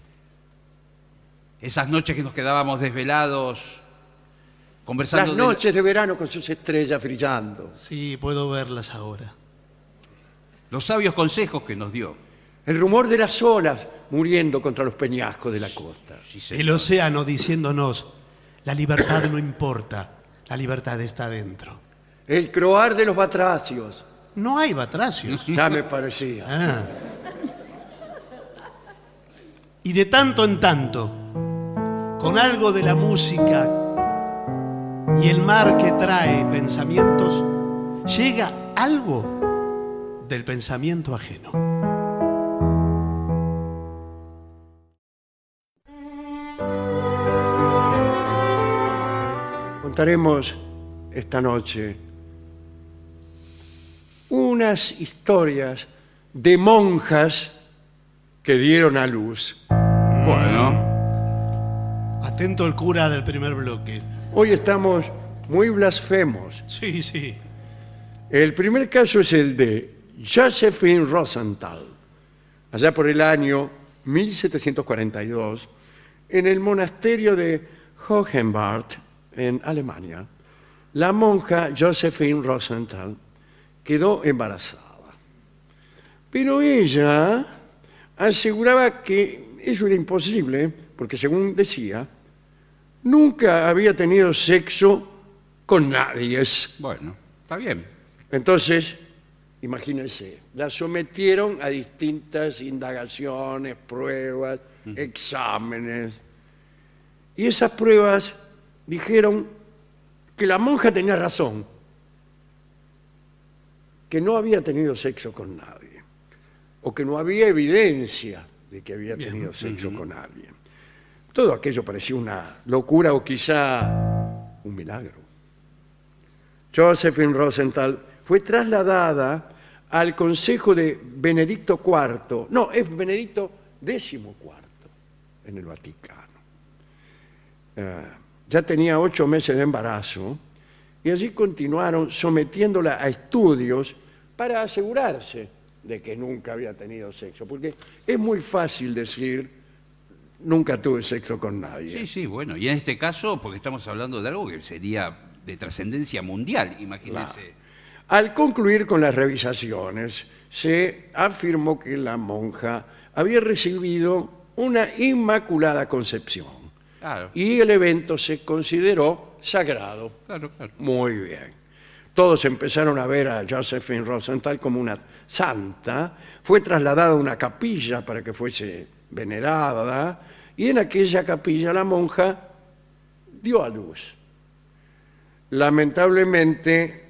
esas noches que nos quedábamos desvelados conversando Las noches de verano con sus estrellas brillando. Sí, puedo verlas ahora. los sabios consejos que nos dio. El rumor de las olas muriendo contra los peñascos de la costa. Sí, señor. El océano diciéndonos, la libertad no importa, la libertad está dentro. El croar de los batracios. No hay batracios. Ya me parecía. Ah. Y de tanto en tanto, con algo de la música y el mar que trae pensamientos, llega algo del pensamiento ajeno. Contaremos esta noche unas historias de monjas que dieron a luz. Bueno, Atento el cura del primer bloque. Hoy estamos muy blasfemos. Sí, sí. El primer caso es el de Josephine Rosenthal, allá por el año 1742, en el monasterio de Hohenbart, en Alemania. La monja Josephine Rosenthal quedó embarazada. Pero ella aseguraba que eso era imposible, porque según decía, nunca había tenido sexo con nadie. bueno, está bien. Entonces, imagínense, la sometieron a distintas indagaciones, pruebas, exámenes. Y esas pruebas dijeron que la monja tenía razón, que no había tenido sexo con nadie, o que no había evidencia de que había tenido sexo con alguien. Todo aquello parecía una locura o quizá un milagro. Josephine Rosenthal fue trasladada al consejo de Benedicto IV, no, es Benedicto XIV en el Vaticano. Ya tenía 8 meses de embarazo y allí continuaron sometiéndola a estudios para asegurarse de que nunca había tenido sexo, porque es muy fácil decir nunca tuve sexo con nadie. Sí, sí, bueno, y en este caso, porque estamos hablando de algo que sería de trascendencia mundial, imagínese. Claro. Al concluir con las revisaciones, se afirmó que la monja había recibido una inmaculada concepción Claro, y el evento se consideró sagrado. claro, claro. Muy bien. Todos empezaron a ver a Josephine Rosenthal como una santa. Fue trasladada a una capilla para que fuese venerada y en aquella capilla la monja dio a luz. Lamentablemente,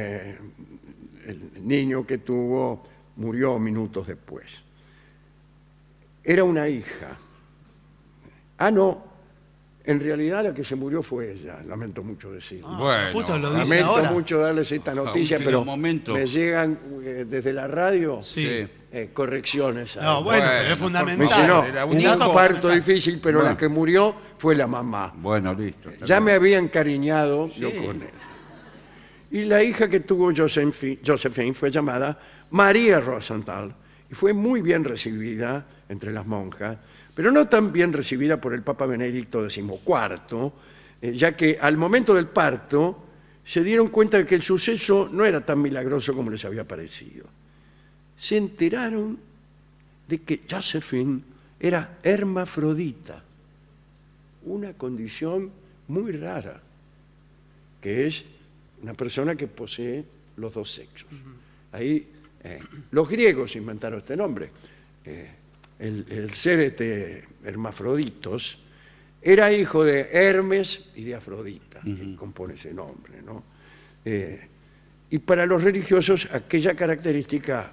el niño que tuvo murió minutos después. Era una hija. Ah, no. En realidad la que se murió fue ella, lamento mucho decirlo. Bueno, Justo lo dice Lamento ahora. mucho darles esta noticia, último pero momento. me llegan desde la radio Sí. correcciones. No, bueno, Bueno, pero es Me fundamental. dice, no, Era un dato parto fundamental. difícil, pero Bueno. la que murió fue la mamá. Bueno, listo. está Ya bien. me había encariñado yo con él. Y la hija que tuvo Josephine fue llamada María Rosenthal y fue muy bien recibida entre las monjas, pero no tan bien recibida por el Papa Benedicto XIV, ya que al momento del parto se dieron cuenta de que el suceso no era tan milagroso como les había parecido. Se enteraron de que Josephine era hermafrodita, una condición muy rara, que es una persona que posee los dos sexos. Ahí Los griegos inventaron este nombre. El ser hermafroditos era hijo de Hermes y de Afrodita, que compone ese nombre, ¿no? Y para los religiosos aquella característica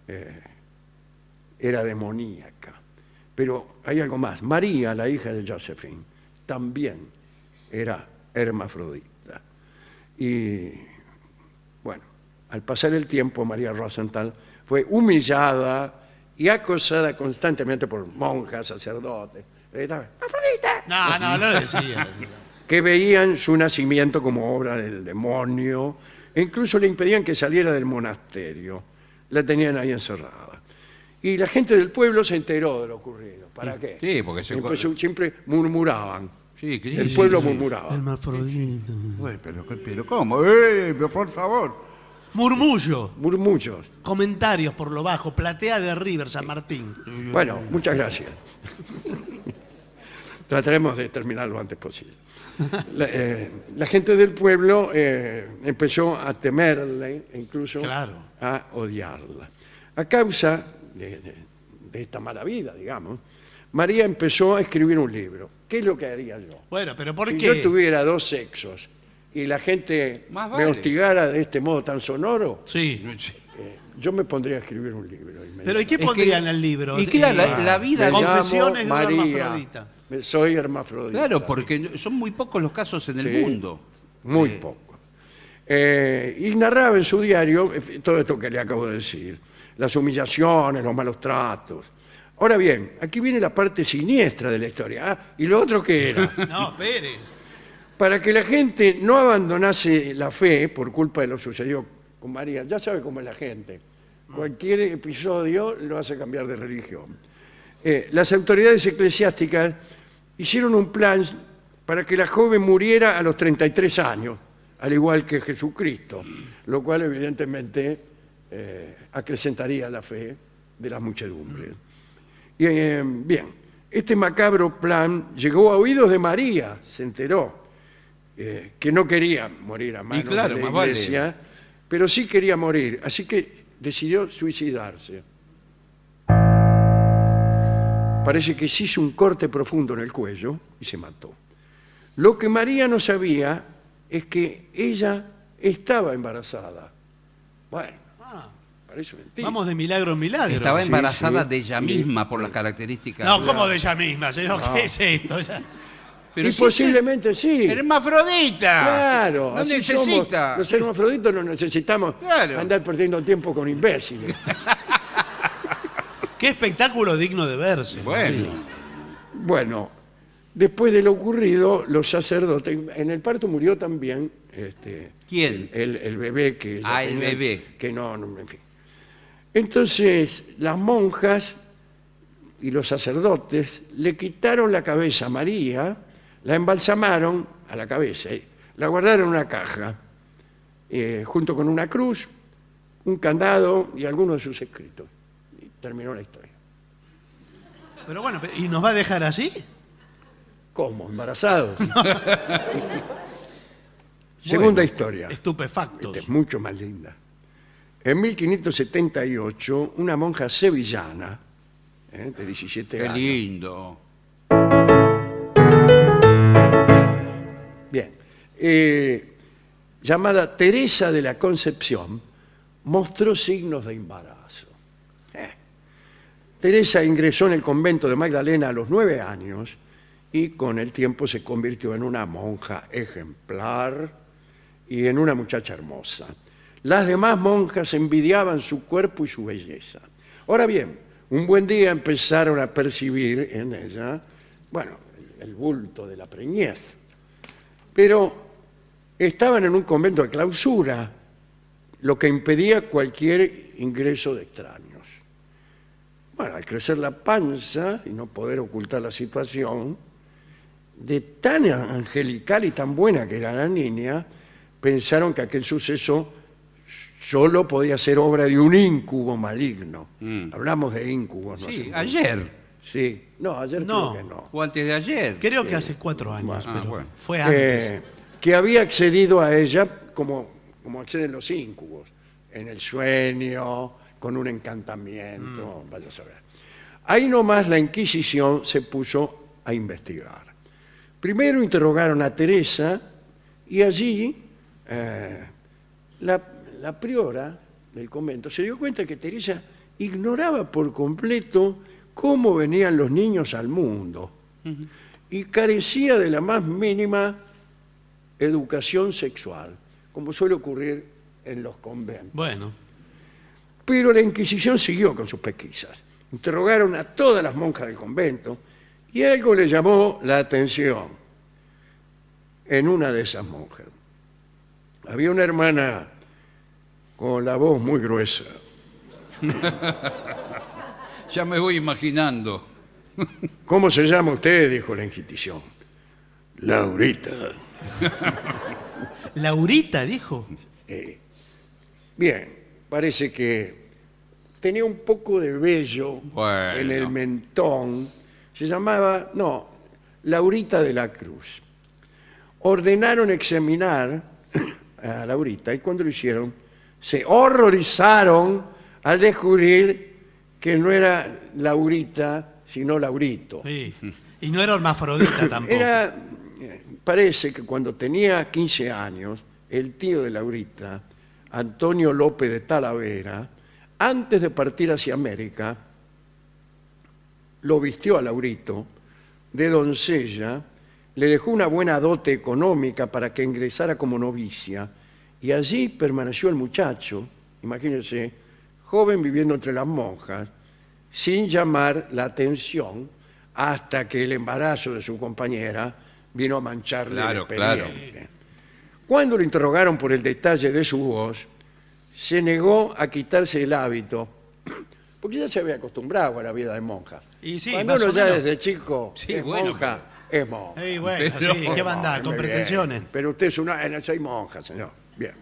era demoníaca. Pero hay algo más. María, la hija de Josephine, también era hermafrodita. Y bueno, al pasar el tiempo, María Rosenthal fue humillada y acosada constantemente por monjas, sacerdotes. ¡Afrodita! No lo decía. Que veían su nacimiento como obra del demonio e incluso le impedían que saliera del monasterio. La tenían ahí encerrada. Y la gente del pueblo se enteró de lo ocurrido. ¿Para qué? Sí, porque siempre murmuraban. Sí, el pueblo murmuraba. Hermafrodita. Uy, pero ¿cómo? Pero por favor. Murmullo. Murmullos. Comentarios por lo bajo. Platea de River, San Martín. Bueno, muchas gracias. Trataremos de terminar lo antes posible. La gente del pueblo empezó a temerle e incluso Claro. a odiarla. A causa de esta mala vida, digamos, María empezó a escribir un libro. ¿Qué es lo que haría yo? Bueno, pero ¿por Si qué? yo tuviera dos sexos y la gente Más me vale. hostigara de este modo tan sonoro, Sí. yo me pondría a escribir un libro. Pero ¿y qué Es pondría que- en el libro? y claro, la vida- Me llamo Confesiones de un María, hermafrodita. Soy hermafrodita. Claro, porque son muy pocos los casos en el Sí. mundo. Muy poco. Y narraba en su diario todo esto que le acabo de decir, las humillaciones, los malos tratos. Ahora bien, aquí viene la parte siniestra de la historia. ¿Y lo otro qué era? No, espere. Para que la gente no abandonase la fe por culpa de lo sucedido con María. Ya sabe cómo es la gente. Cualquier episodio lo hace cambiar de religión. Las autoridades eclesiásticas hicieron un plan para que la joven muriera a los 33 años, al igual que Jesucristo, lo cual evidentemente acrecentaría la fe de las muchedumbres. Y, bien, este macabro plan llegó a oídos de María, se enteró, que no quería morir a manos claro, de la más vale. iglesia, pero sí quería morir, así que decidió suicidarse. Parece que se hizo un corte profundo en el cuello y se mató. Lo que María no sabía es que ella estaba embarazada. Bueno, parece mentira. Vamos de milagro en milagro. Estaba embarazada sí. de ella misma por las características. No, ¿cómo de ella misma, señor? ¿Qué es esto? Pero y sí, posiblemente sí. ¡Hermafrodita! Claro. No así necesita. somos. Los hermafroditos no necesitamos Claro. andar perdiendo tiempo con imbéciles. Qué espectáculo digno de verse. Bueno, Bueno, después de lo ocurrido, los sacerdotes... En el parto murió también... ¿quién? El bebé que... ella Ah, el tenía, bebé. Que no, en fin. Entonces, las monjas y los sacerdotes le quitaron la cabeza a María, la embalsamaron a la cabeza, la guardaron en una caja, junto con una cruz, un candado y algunos de sus escritos. Y terminó la historia. Pero bueno, ¿y nos va a dejar así? ¿Cómo? ¿Embarazados? Segunda historia. Estupefactos. Esta es mucho más linda. En 1578, una monja sevillana, de 17 qué años, lindo. bien, llamada Teresa de la Concepción, mostró signos de embarazo. Teresa ingresó en el convento de Magdalena a los 9 años y con el tiempo se convirtió en una monja ejemplar y en una muchacha hermosa. Las demás monjas envidiaban su cuerpo y su belleza. Ahora bien, un buen día empezaron a percibir en ella, bueno, el bulto de la preñez. Pero estaban en un convento de clausura, lo que impedía cualquier ingreso de extraños. Bueno, al crecer la panza y no poder ocultar la situación, de tan angelical y tan buena que era la niña, pensaron que aquel suceso solo podía ser obra de un íncubo maligno. Hablamos de íncubos, ¿no? Sí, ayer. Sí, no, ayer No. creo que no. O antes de ayer. Creo que hace 4 años, Ah, pero bueno. fue antes. Que había accedido a ella como acceden los íncubos, en el sueño, con un encantamiento, vaya a saber. Ahí nomás la Inquisición se puso a investigar. Primero interrogaron a Teresa y allí la priora del convento se dio cuenta que Teresa ignoraba por completo cómo venían los niños al mundo y carecía de la más mínima educación sexual, como suele ocurrir en los conventos. Bueno, Pero la Inquisición siguió con sus pesquisas. Interrogaron a todas las monjas del convento y algo le llamó la atención en una de esas monjas. Había una hermana con la voz muy gruesa. Ya me voy imaginando. ¿Cómo se llama usted?, dijo la Inquisición. Laurita. Laurita dijo. Bien, parece que tenía un poco de vello Bueno. en el mentón. Se llamaba, Laurita de la Cruz. Ordenaron examinar a Laurita y cuando lo hicieron se horrorizaron al descubrir que no era Laurita, sino Laurito. Sí. Y no era hermafrodita tampoco. Parece que cuando tenía 15 años, el tío de Laurita, Antonio López de Talavera, antes de partir hacia América, lo vistió a Laurito de doncella, le dejó una buena dote económica para que ingresara como novicia, y allí permaneció el muchacho, imagínense, joven viviendo entre las monjas, sin llamar la atención, hasta que el embarazo de su compañera vino a mancharle Claro, el expediente. Cuando lo interrogaron por el detalle de su voz, se negó a quitarse el hábito, porque ya se había acostumbrado a la vida de monja. Y sí, Cuando más uno o ya menos. desde chico Sí, es bueno, monja, es monja. Sí, bueno, Pero- sí, ¿qué va a andar? Con Muy bien. pretensiones. Pero usted es no soy monja, señor. Bien.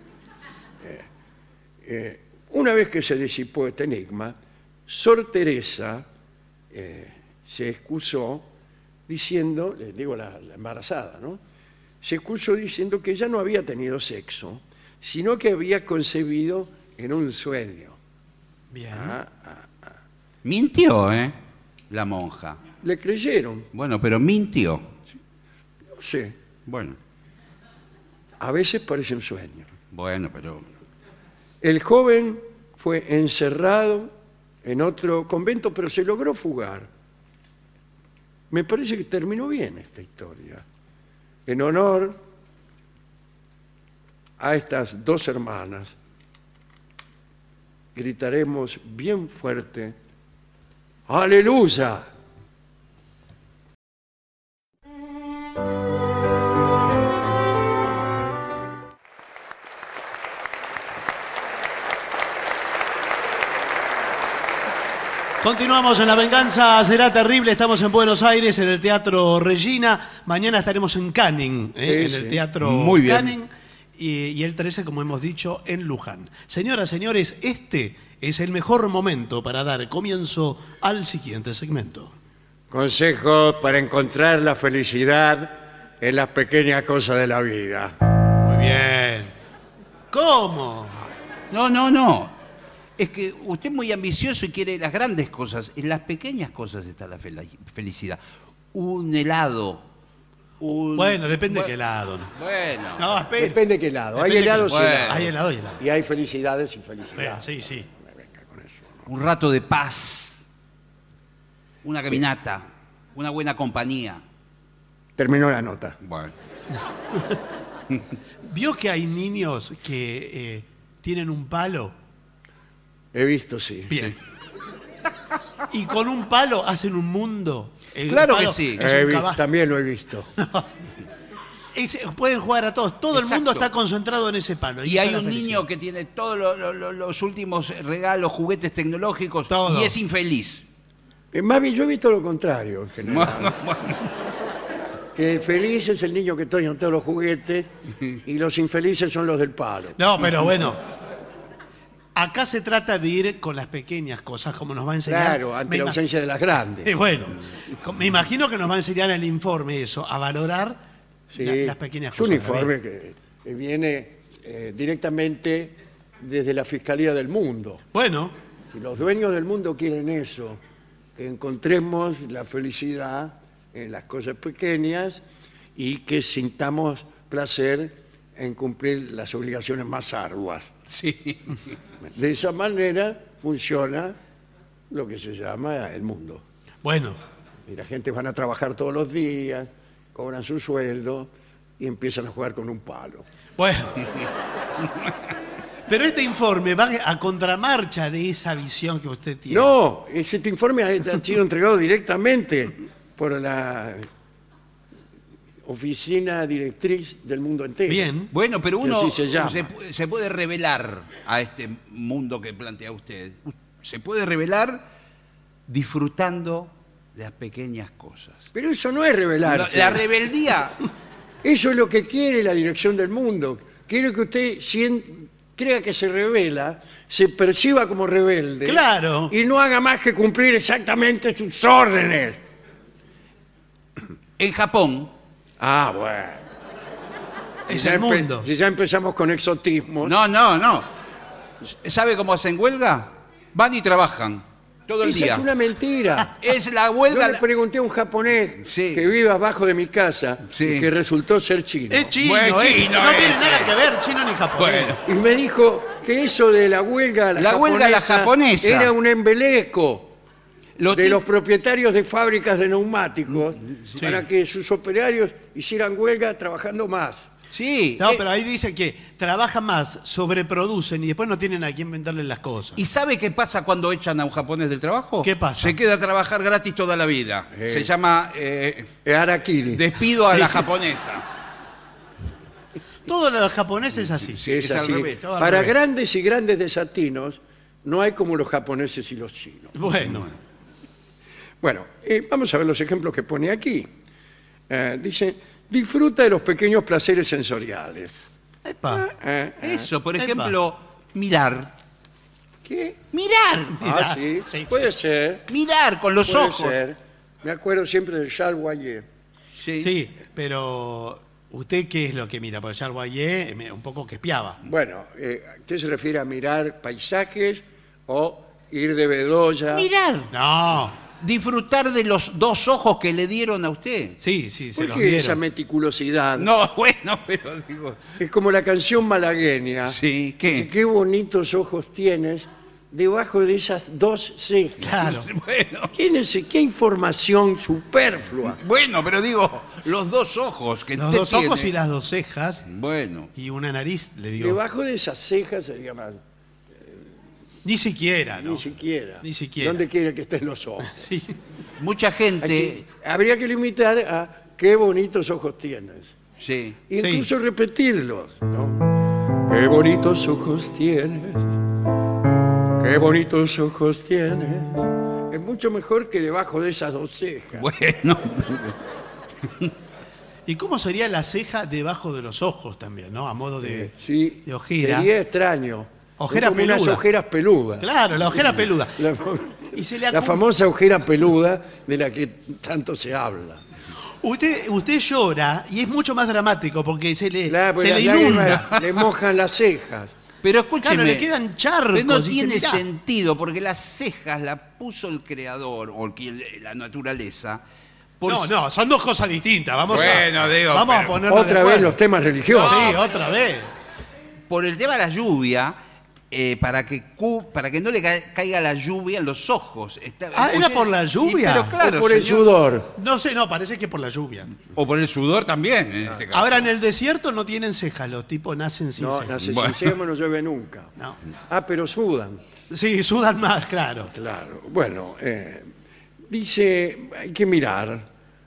Una vez que se disipó este enigma, Sor Teresa se excusó diciendo, les digo la embarazada, ¿no? Se excusó diciendo que ella no había tenido sexo, sino que había concebido en un sueño. Bien. Mintió, la monja. Le creyeron, Bueno, pero mintió. no sé, Bueno, a veces parece un sueño. bueno, pero... El joven fue encerrado en otro convento, pero se logró fugar. Me parece que terminó bien esta historia. En honor a estas dos hermanas, gritaremos bien fuerte, ¡Aleluya! Continuamos en La Venganza Será Terrible. Estamos en Buenos Aires, en el Teatro Regina. Mañana estaremos en Canning, en Sí, el sí. Teatro Muy bien. Canning. Y el 13, como hemos dicho, en Luján. Señoras, señores, este es el mejor momento para dar comienzo al siguiente segmento. Consejos para encontrar la felicidad en las pequeñas cosas de la vida. Muy bien. ¿Cómo? No. Es que usted es muy ambicioso y quiere las grandes cosas. En las pequeñas cosas está la felicidad. Un helado. Bueno, depende de qué helado. Bueno. No, espera. Depende de qué helado. Hay Depende de helados y qué- helados. Hay helado y helado. Y hay felicidades y Bueno, felicidades. sí, sí. Un rato de paz. Una caminata. Una buena compañía. Terminó la nota. Bueno. ¿Vio que hay niños que tienen un palo? He visto, sí. Bien. Y con un palo hacen un mundo. El Claro palo que sí. es un caballo. También lo he visto. Pueden jugar a todos. Todo el mundo Exacto. está concentrado en ese palo. Y esa hay es la un felicidad. niño que tiene todos los últimos regalos, juguetes tecnológicos Todo. y es infeliz. Más bien, yo he visto lo contrario en general. Que el feliz es el niño que tiene todos los juguetes y los infelices son los del palo. No, pero bueno. Acá se trata de ir con las pequeñas cosas, como nos va a enseñar. Claro, ante Me la ima- ausencia de las grandes. Bueno, me imagino que nos va a enseñar el informe eso, a valorar Sí, las pequeñas es un cosas. de la informe vida. que viene directamente desde la Fiscalía del Mundo. Bueno, Si los dueños del mundo quieren eso, que encontremos la felicidad en las cosas pequeñas y que sintamos placer en cumplir las obligaciones más arduas. Sí. De esa manera funciona lo que se llama el mundo. Bueno, Y la gente van a trabajar todos los días, cobran su sueldo y empiezan a jugar con un palo. bueno. Pero este informe va a contramarcha de esa visión que usted tiene. No, este informe ha sido entregado directamente por la oficina directriz del mundo entero. Bien. Bueno, pero Que uno así se llama. se puede revelar a este mundo que plantea usted. Se puede revelar disfrutando de las pequeñas cosas. Pero eso no es revelarse. La rebeldía. Eso es lo que quiere la dirección del mundo. Quiero que usted crea que se revela, se perciba como rebelde. Claro. Y no haga más que cumplir exactamente sus órdenes. En Japón, Ah, bueno. Es Ya el mundo. Si ya empezamos con exotismo. no. ¿Sabe cómo hacen huelga? Van y trabajan todo el Esa día. es una mentira. Es la Yo huelga. le pregunté a un japonés Sí. que vive abajo de mi casa Sí. y que resultó ser chino. Es chino, Bueno, es- chino no es, tiene nada sí. que ver chino ni japonés. Bueno. Y me dijo que eso de la huelga La huelga a la japonesa. era un embeleco Lo de ti- los propietarios de fábricas de neumáticos para que sus operarios hicieran huelga trabajando más. Sí. No, pero ahí dice que trabajan más, sobreproducen y después no tienen a quién venderles las cosas. ¿Y sabe qué pasa cuando echan a un japonés del trabajo? ¿Qué pasa? Se queda a trabajar gratis toda la vida. Se llama Harakiri. despido a la japonesa. Todos los japoneses es así. Sí, es es al así. revés, todo al Para revés. grandes y grandes desatinos no hay como los japoneses y los chinos. Bueno, Bueno, vamos a ver los ejemplos que pone aquí. Dice, disfruta de los pequeños placeres sensoriales. epa. Eso, por Epa. ejemplo, mirar. ¿Qué? Mirar. Ah, sí, Sí, puede ser. Mirar con los Puede ojos. ser. Me acuerdo siempre de Charles Boyer. Sí, pero ¿usted qué es lo que mira? Porque Charles Boyer un poco que espiaba. Bueno, ¿usted se refiere a mirar paisajes o ir de bedoya? Mirar. No, Disfrutar de los dos ojos que le dieron a usted. sí, se ¿Por los qué esa dieron. meticulosidad? No, bueno, pero digo. Es como la canción malagueña. Sí, ¿qué? Qué bonitos ojos tienes debajo de esas dos cejas. Claro. Bueno, ¿Qué información superflua? bueno, pero digo, los dos ojos que Los usted dos ojos tiene. y las dos cejas Bueno, y una nariz le dio. Debajo de esas cejas sería más. Ni siquiera, ¿no? Ni siquiera. Ni siquiera. ¿Dónde quiere que estén los ojos? Sí. mucha gente. Habría que limitar a qué bonitos ojos tienes. Sí. Incluso repetirlos, ¿no? Qué bonitos ojos tienes. Qué bonitos ojos tienes. Es mucho mejor que debajo de esas dos cejas. Bueno. ¿Y cómo sería la ceja debajo de los ojos también, no? A modo de, Sí, de ojera. sería extraño. Ojera Es como unas peluda. ojeras peludas. Claro, la ojera peluda. La, Y se le la acu- famosa ojera peluda de la que tanto se habla. Usted llora y es mucho más dramático porque se le, Claro, porque se le las lágrimas inunda. le mojan las cejas. Pero escúcheme. Claro, le quedan charcos. Pero no y se tiene mirá. sentido porque las cejas las puso el creador o la naturaleza. por- No, son dos cosas distintas. Vamos Bueno, a, digo, vamos a pero- ponernos de Otra vez acuerdo. los temas religiosos. Sí, otra vez. Por el tema de la lluvia, para que no le caiga la lluvia en los ojos. ¿era por la lluvia? Pero claro, o por el señor. sudor. No sé, no, parece que por la lluvia. O por el sudor también, en este caso. Ahora en el desierto no tienen cejas, los tipos nacen sin No, cejas. nace Bueno. sin cejas, no llueve nunca. No. Ah, pero sudan. Sí, sudan más, claro. Claro. Bueno, dice, hay que mirar.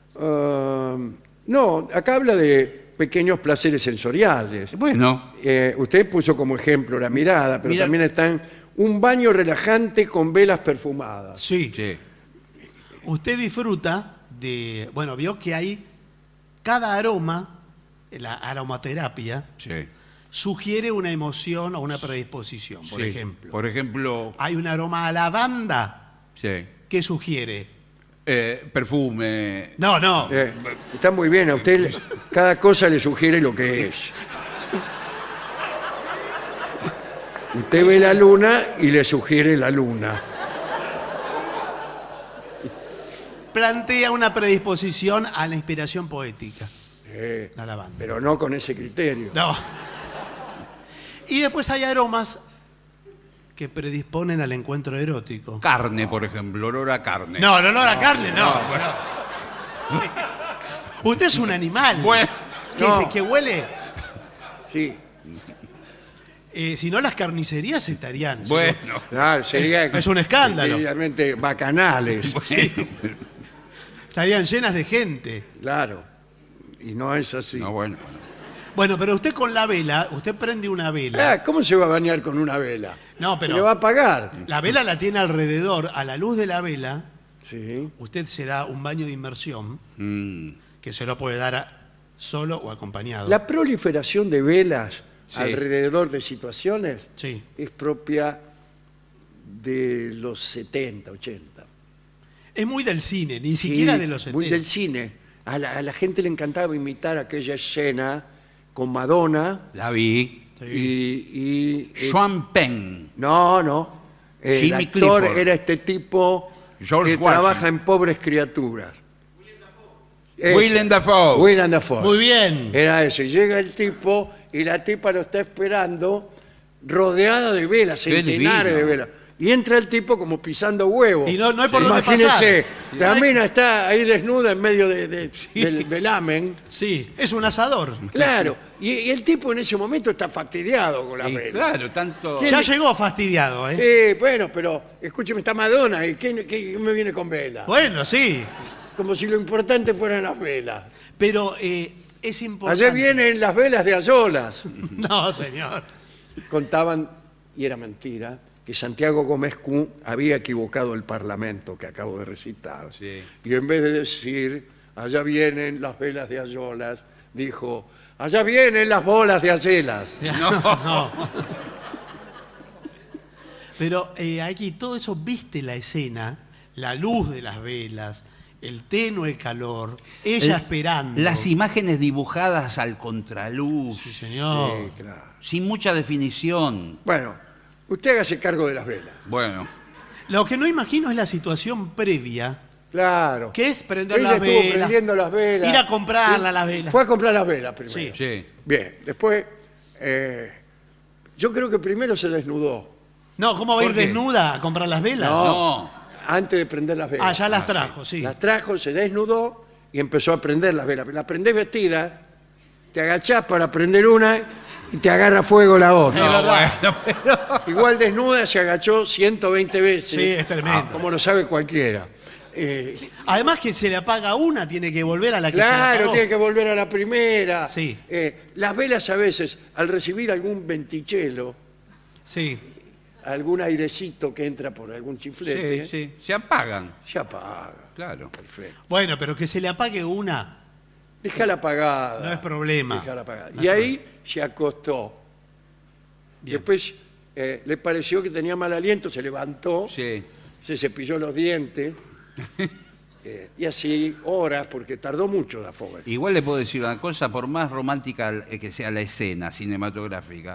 No, acá habla de pequeños placeres sensoriales. Bueno, Usted puso como ejemplo la mirada, pero Mira- también están un baño relajante con velas perfumadas. Sí. sí. Usted disfruta de, bueno, vio que hay cada aroma, la aromaterapia, Sí. sugiere una emoción o una predisposición, por Sí. ejemplo. Por ejemplo, Hay un aroma a lavanda sí. que sugiere. Perfume. No, no. Está muy bien, a usted cada cosa le sugiere lo que es. Usted ve la luna y le sugiere la luna. Plantea una predisposición a la inspiración poética. La lavanda. Pero no con ese criterio. No. Y después hay aromas que predisponen al encuentro erótico. Carne, por ejemplo, olor a carne. No, el olor a carne, no. Sí. Usted es un animal. Bueno, que huele. Sí. Si no, las carnicerías estarían. bueno. Claro, sería Es un escándalo. Realmente bacanales. Sí. Estarían llenas de gente. Claro. Y no es así. No, bueno. Bueno, pero usted con la vela, usted prende una vela. Ah, ¿cómo se va a bañar con una vela? No, pero Le va a apagar. la vela la tiene alrededor. A la luz de la vela, Sí. usted se da un baño de inmersión Mm, que se lo puede dar solo o acompañado. La proliferación de velas Sí. alrededor de situaciones Sí. es propia de los 70, 80. Es muy del cine, ni siquiera de los 70. Muy del cine. A la gente le encantaba imitar aquella escena con Madonna la vi. y Sean Penn. no. El Jimmy actor Clifford. era este tipo George que Washington. trabaja en Pobres Criaturas. Willem Dafoe. Willem Dafoe. Muy bien. Era ese. Llega el tipo y la tipa lo está esperando rodeada de velas, Qué centenares divino. de velas. Y entra el tipo como pisando huevos. Y no hay por dónde Imagínense, pasar. la Sí. mina está ahí desnuda en medio del velamen. Sí, es un asador. Claro. Y el tipo en ese momento está fastidiado con la Y vela. claro, tanto. Ya llegó fastidiado, ¿eh? Sí, bueno, pero escúcheme, está Madonna. ¿Y qué me viene con vela? Bueno, sí. Como si lo importante fueran las velas. Pero es importante. Allá vienen las velas de Ayolas. No, señor. Contaban, y era mentira, que Santiago Gómez Q había equivocado el parlamento que acabo de recitar. Sí. Y en vez de decir, allá vienen las velas de Ayolas, dijo, allá vienen las bolas de Ayelas. No. Pero aquí todo eso, viste la escena, la luz de las velas, el tenue calor, ella esperando. Las imágenes dibujadas al contraluz, Sí, señor. Sí, claro. sin mucha definición. Bueno, usted hágase cargo de las velas. Bueno, Lo que no imagino es la situación previa, Claro. que es prender Ella las estuvo velas, prendiendo las velas. ir a comprarla las velas. Fue a comprar las velas primero. Sí. sí. Bien, después, yo creo que primero se desnudó. No, ¿cómo va a ir ¿Por qué? desnuda a comprar las velas? No. Antes de prender las velas. Ah, ya las trajo, sí. Las trajo, se desnudó y empezó a prender las velas. La prendés vestida, te agachás para prender una y te agarra fuego la otra. Es verdad. Bueno, pero. Igual desnuda se agachó 120 veces. Sí, es tremendo. Como lo sabe cualquiera. Además que se le apaga una, tiene que volver a la que se le Claro, apagó. tiene que volver a la primera. Sí. Las velas a veces, al recibir algún ventichelo, Sí. algún airecito que entra por algún chiflete, Sí, se apagan. se apaga. Claro. Perfecto. Bueno, pero que se le apague una. Déjala apagada. No es problema. Déjala apagada. No Y es ahí se acostó. Bien. Después le pareció que tenía mal aliento, se levantó, Sí. se cepilló los dientes. Y así horas, porque tardó mucho Dafoe. Igual le puedo decir una cosa, por más romántica que sea la escena cinematográfica,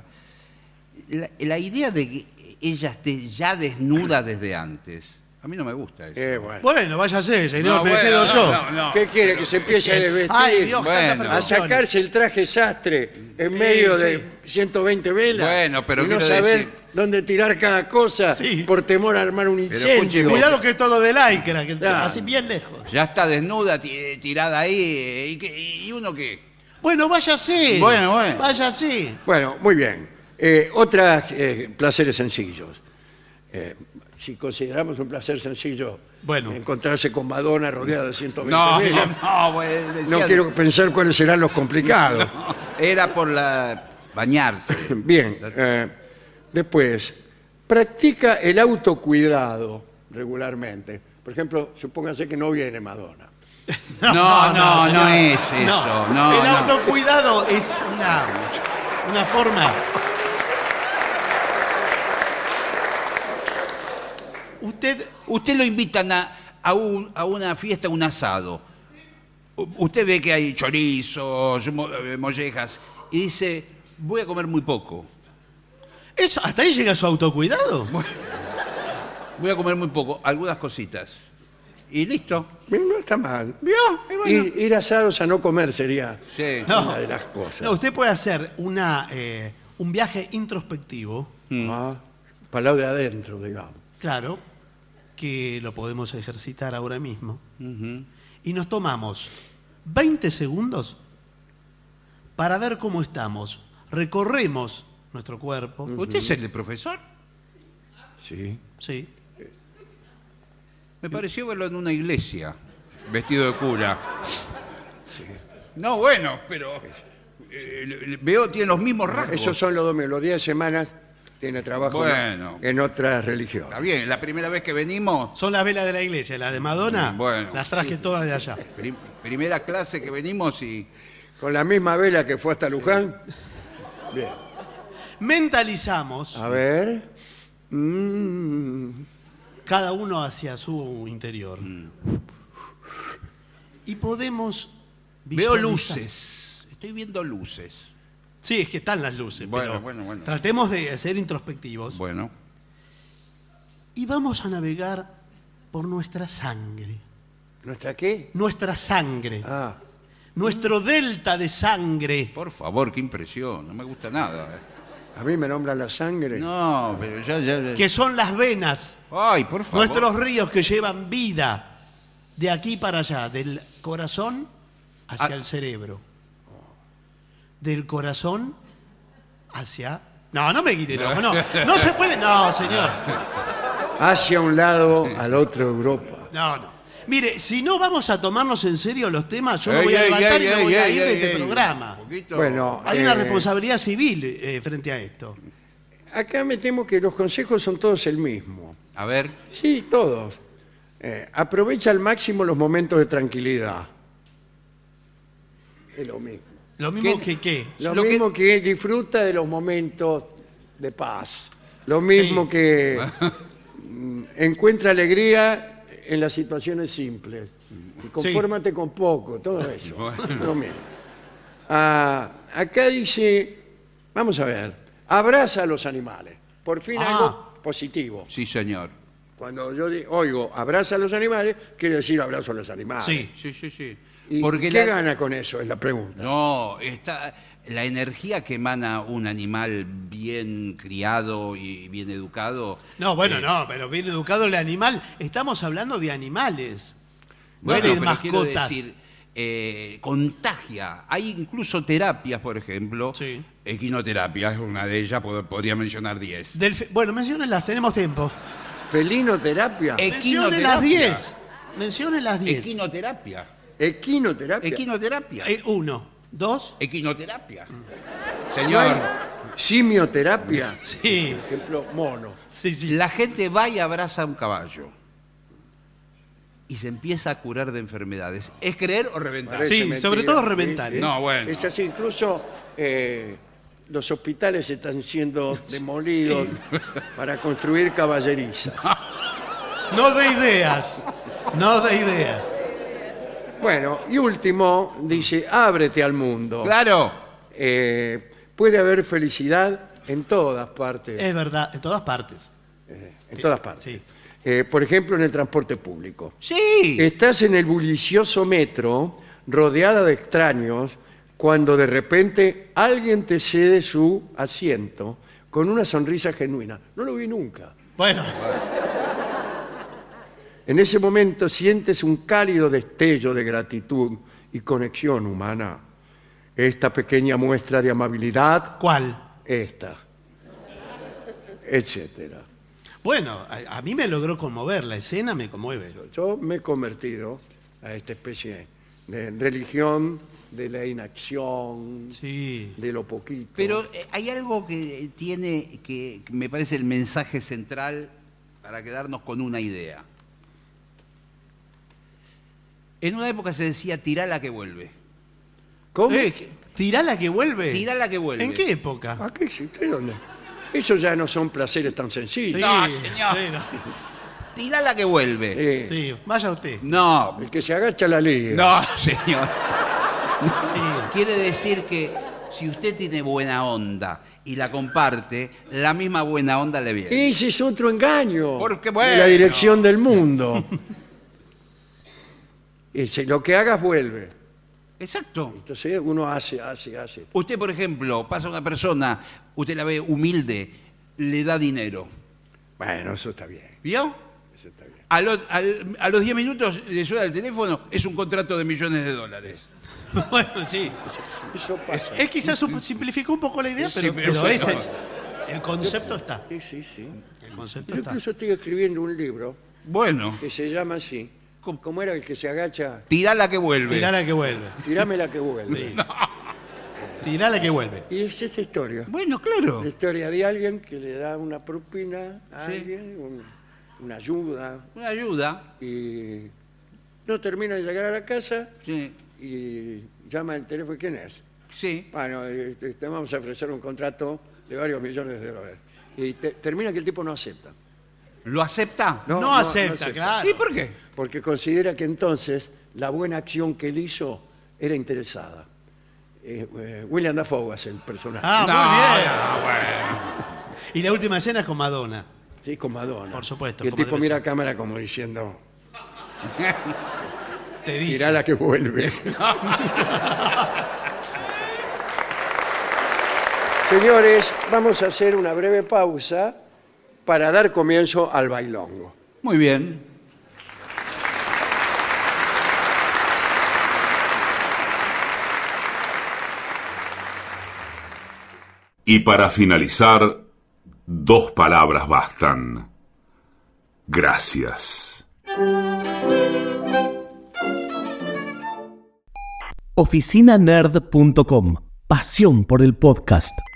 la idea de que ella esté ya desnuda desde antes, a mí no me gusta eso. Bueno. Bueno, váyase, señor, No, me bueno, quedo yo. no. ¿Qué quiere? ¿Que se empiece a desvestir? Ay, Dios, Bueno. tanta A precaución. sacarse el traje sastre en medio sí. de 120 velas. Bueno, pero y no quiero saber decir- dónde tirar cada cosa Sí. por temor a armar un incendio. escúcheme, Cuidado que es todo de lycra, que Claro. así bien lejos. Ya está desnuda, tirada ahí, ¿y uno qué? Bueno, váyase. Bueno. Váyase. Bueno, muy bien. Otros placeres sencillos. Si consideramos un placer sencillo Bueno. encontrarse con Madonna rodeada de 120 No, velas, bueno, no decía- quiero pensar cuáles serán los complicados. Era por bañarse. Bien, después, practica el autocuidado regularmente. Por ejemplo, supóngase que no viene Madonna. No es eso. No, El no. autocuidado es una forma. Usted lo invitan a una fiesta, a un asado. Usted ve que hay chorizos, mollejas, y dice, voy a comer muy poco. ¿Eso, hasta ahí llega su autocuidado? Voy a comer muy poco, algunas cositas. Y listo. No está mal. ¿Vio? Y bueno. Ir asados a no comer sería Sí. una de las cosas. No, usted puede hacer un viaje introspectivo, Para el lado de adentro, digamos. claro, que lo podemos ejercitar ahora mismo. Ujú. Y nos tomamos 20 segundos para ver cómo estamos. Recorremos nuestro cuerpo. ¿Usted es el de profesor? Sí. Sí. Me pareció verlo en una iglesia, vestido de cura. No, bueno, pero veo tiene los mismos rasgos. Esos son los domingos. Los días de semana tiene trabajo Bueno. en otras religiones. Está bien, la primera vez que venimos, Son las velas de la iglesia, las de Madonna, Bueno, las traje todas de allá. primera clase que venimos y... Con la misma vela que fue hasta Luján. Bien. Mentalizamos A ver. cada uno hacia su interior. Y podemos Veo visualizar. luces, estoy viendo luces. Sí, es que están las luces. Bueno, pero bueno. tratemos de ser introspectivos. Bueno, Y vamos a navegar por nuestra sangre. ¿Nuestra qué? Nuestra sangre. Ah, Nuestro delta de sangre. por favor, qué impresión, no me gusta nada. a mí me nombran la sangre. No, pero ya... Que son las venas. Ay, por favor. Nuestros ríos que llevan vida de aquí para allá, del corazón hacia el cerebro. Del corazón hacia... No, no me guire el ojo, no. No se puede... No, señor. Hacia un lado, al otro Europa. No. Mire, si no vamos a tomarnos en serio los temas, yo me Ey, voy a ey, levantar ey, y me voy ey, a ey, ir de ey, este ey. programa. Un poquito. Bueno, Hay una responsabilidad civil frente a esto. acá me temo que los consejos son todos el mismo. A ver, Sí, todos. Aprovecha al máximo los momentos de tranquilidad. Es lo mismo. Lo mismo ¿Qué? que... Lo Lo que- mismo que disfruta de los momentos de paz. Lo mismo Sí. que encuentra alegría en las situaciones simples. Y confórmate con poco, todo eso. Lo mismo. Acá dice, vamos a ver, abraza a los animales. Por fin algo positivo. sí señor. Cuando yo oigo abraza a los animales, quiere decir abrazo a los animales. Sí. Sí. ¿Y Porque qué gana con eso? Es la pregunta. No, está la energía que emana un animal bien criado y bien educado. No, bueno, no, pero bien educado el animal. Estamos hablando de animales. Bueno, no de pero quiero mascotas. decir, contagia. Hay incluso terapias, por ejemplo. Sí. Equinoterapia es una de ellas, podría mencionar 10. Bueno, menciónenlas, tenemos tiempo. Felinoterapia, Mencionen las 10. Mencionen las 10. Equinoterapia. equinoterapia. Equinoterapia. 1, 2. Equinoterapia. ¿No Señor, hay simioterapia, Sí. por ejemplo, mono. Sí. la gente va y abraza a un caballo. Y se empieza a curar de enfermedades. ¿Es creer o reventar? Parece Sí, mentira. sobre todo reventar, ¿eh? No, bueno. Es así, incluso los hospitales están siendo demolidos para construir caballerizas. No de ideas. No de ideas. Bueno, y último, dice, ábrete al mundo. Claro. Puede haber felicidad en todas partes. Es verdad, en todas partes. En todas partes. Sí. Por ejemplo, en el transporte público. Sí. Estás en el bullicioso metro, rodeada de extraños, cuando de repente alguien te cede su asiento con una sonrisa genuina. No lo vi nunca. Bueno, En ese momento sientes un cálido destello de gratitud y conexión humana. Esta pequeña muestra de amabilidad, ¿cuál? esta, etcétera. Bueno, a mí me logró conmover, la escena me conmueve. Yo me he convertido a esta especie de religión de la inacción, Sí. de lo poquito. Pero hay algo que tiene que me parece el mensaje central para quedarnos con una idea. En una época se decía tirá la que vuelve. ¿Cómo? ¿Tirá la que vuelve? Tirá la que vuelve. ¿En qué época? ¿A qué sí? ¿Qué dónde? Eso ya no son placeres tan sencillos. No, señor. Sí, Tirá la que vuelve. Eh, sí, vaya usted. No, El que se agacha la liga. no, señor. Sí. Quiere decir que si usted tiene buena onda y la comparte, la misma buena onda le viene. Ese es otro engaño. Porque, de bueno. la dirección del mundo. Lo que hagas vuelve. Exacto. Entonces uno hace. Usted, por ejemplo, pasa a una persona, usted la ve humilde, le da dinero. Bueno, eso está bien. ¿Vio? Eso está bien. A los 10 minutos le suena el teléfono, es un contrato de millones de dólares. Bueno, sí. Eso pasa. Es quizás simplificó un poco la idea, Sí, pero ese, el concepto está. Sí. El concepto Yo está. incluso estoy escribiendo un libro Bueno, que se llama así. ¿Cómo era el que se agacha? tirala que vuelve. Tirala que vuelve. Tirame la que vuelve. Tirala que vuelve. Y es esta historia. Bueno, claro. La historia de alguien que le da una propina a Sí. alguien, una ayuda, Una ayuda. y no termina de llegar a la casa Sí, y llama al teléfono. ¿Quién es? sí. Bueno, te vamos a ofrecer un contrato de varios millones de dólares. Y termina que el tipo no acepta. ¿Lo acepta? No acepta, claro. ¿Y por qué? Porque considera que entonces la buena acción que él hizo era interesada. William Dafoe es el personaje. Ah, muy bien. Y la última escena es con Madonna. Sí, con Madonna. Por supuesto, Y el como tipo debe mira ser. a cámara como diciendo, Te dije. mirá la que vuelve. Señores, vamos a hacer una breve pausa para dar comienzo al bailongo. Muy bien. Y para finalizar, 2 palabras bastan. Gracias. oficinanerd.com. Pasión por el podcast.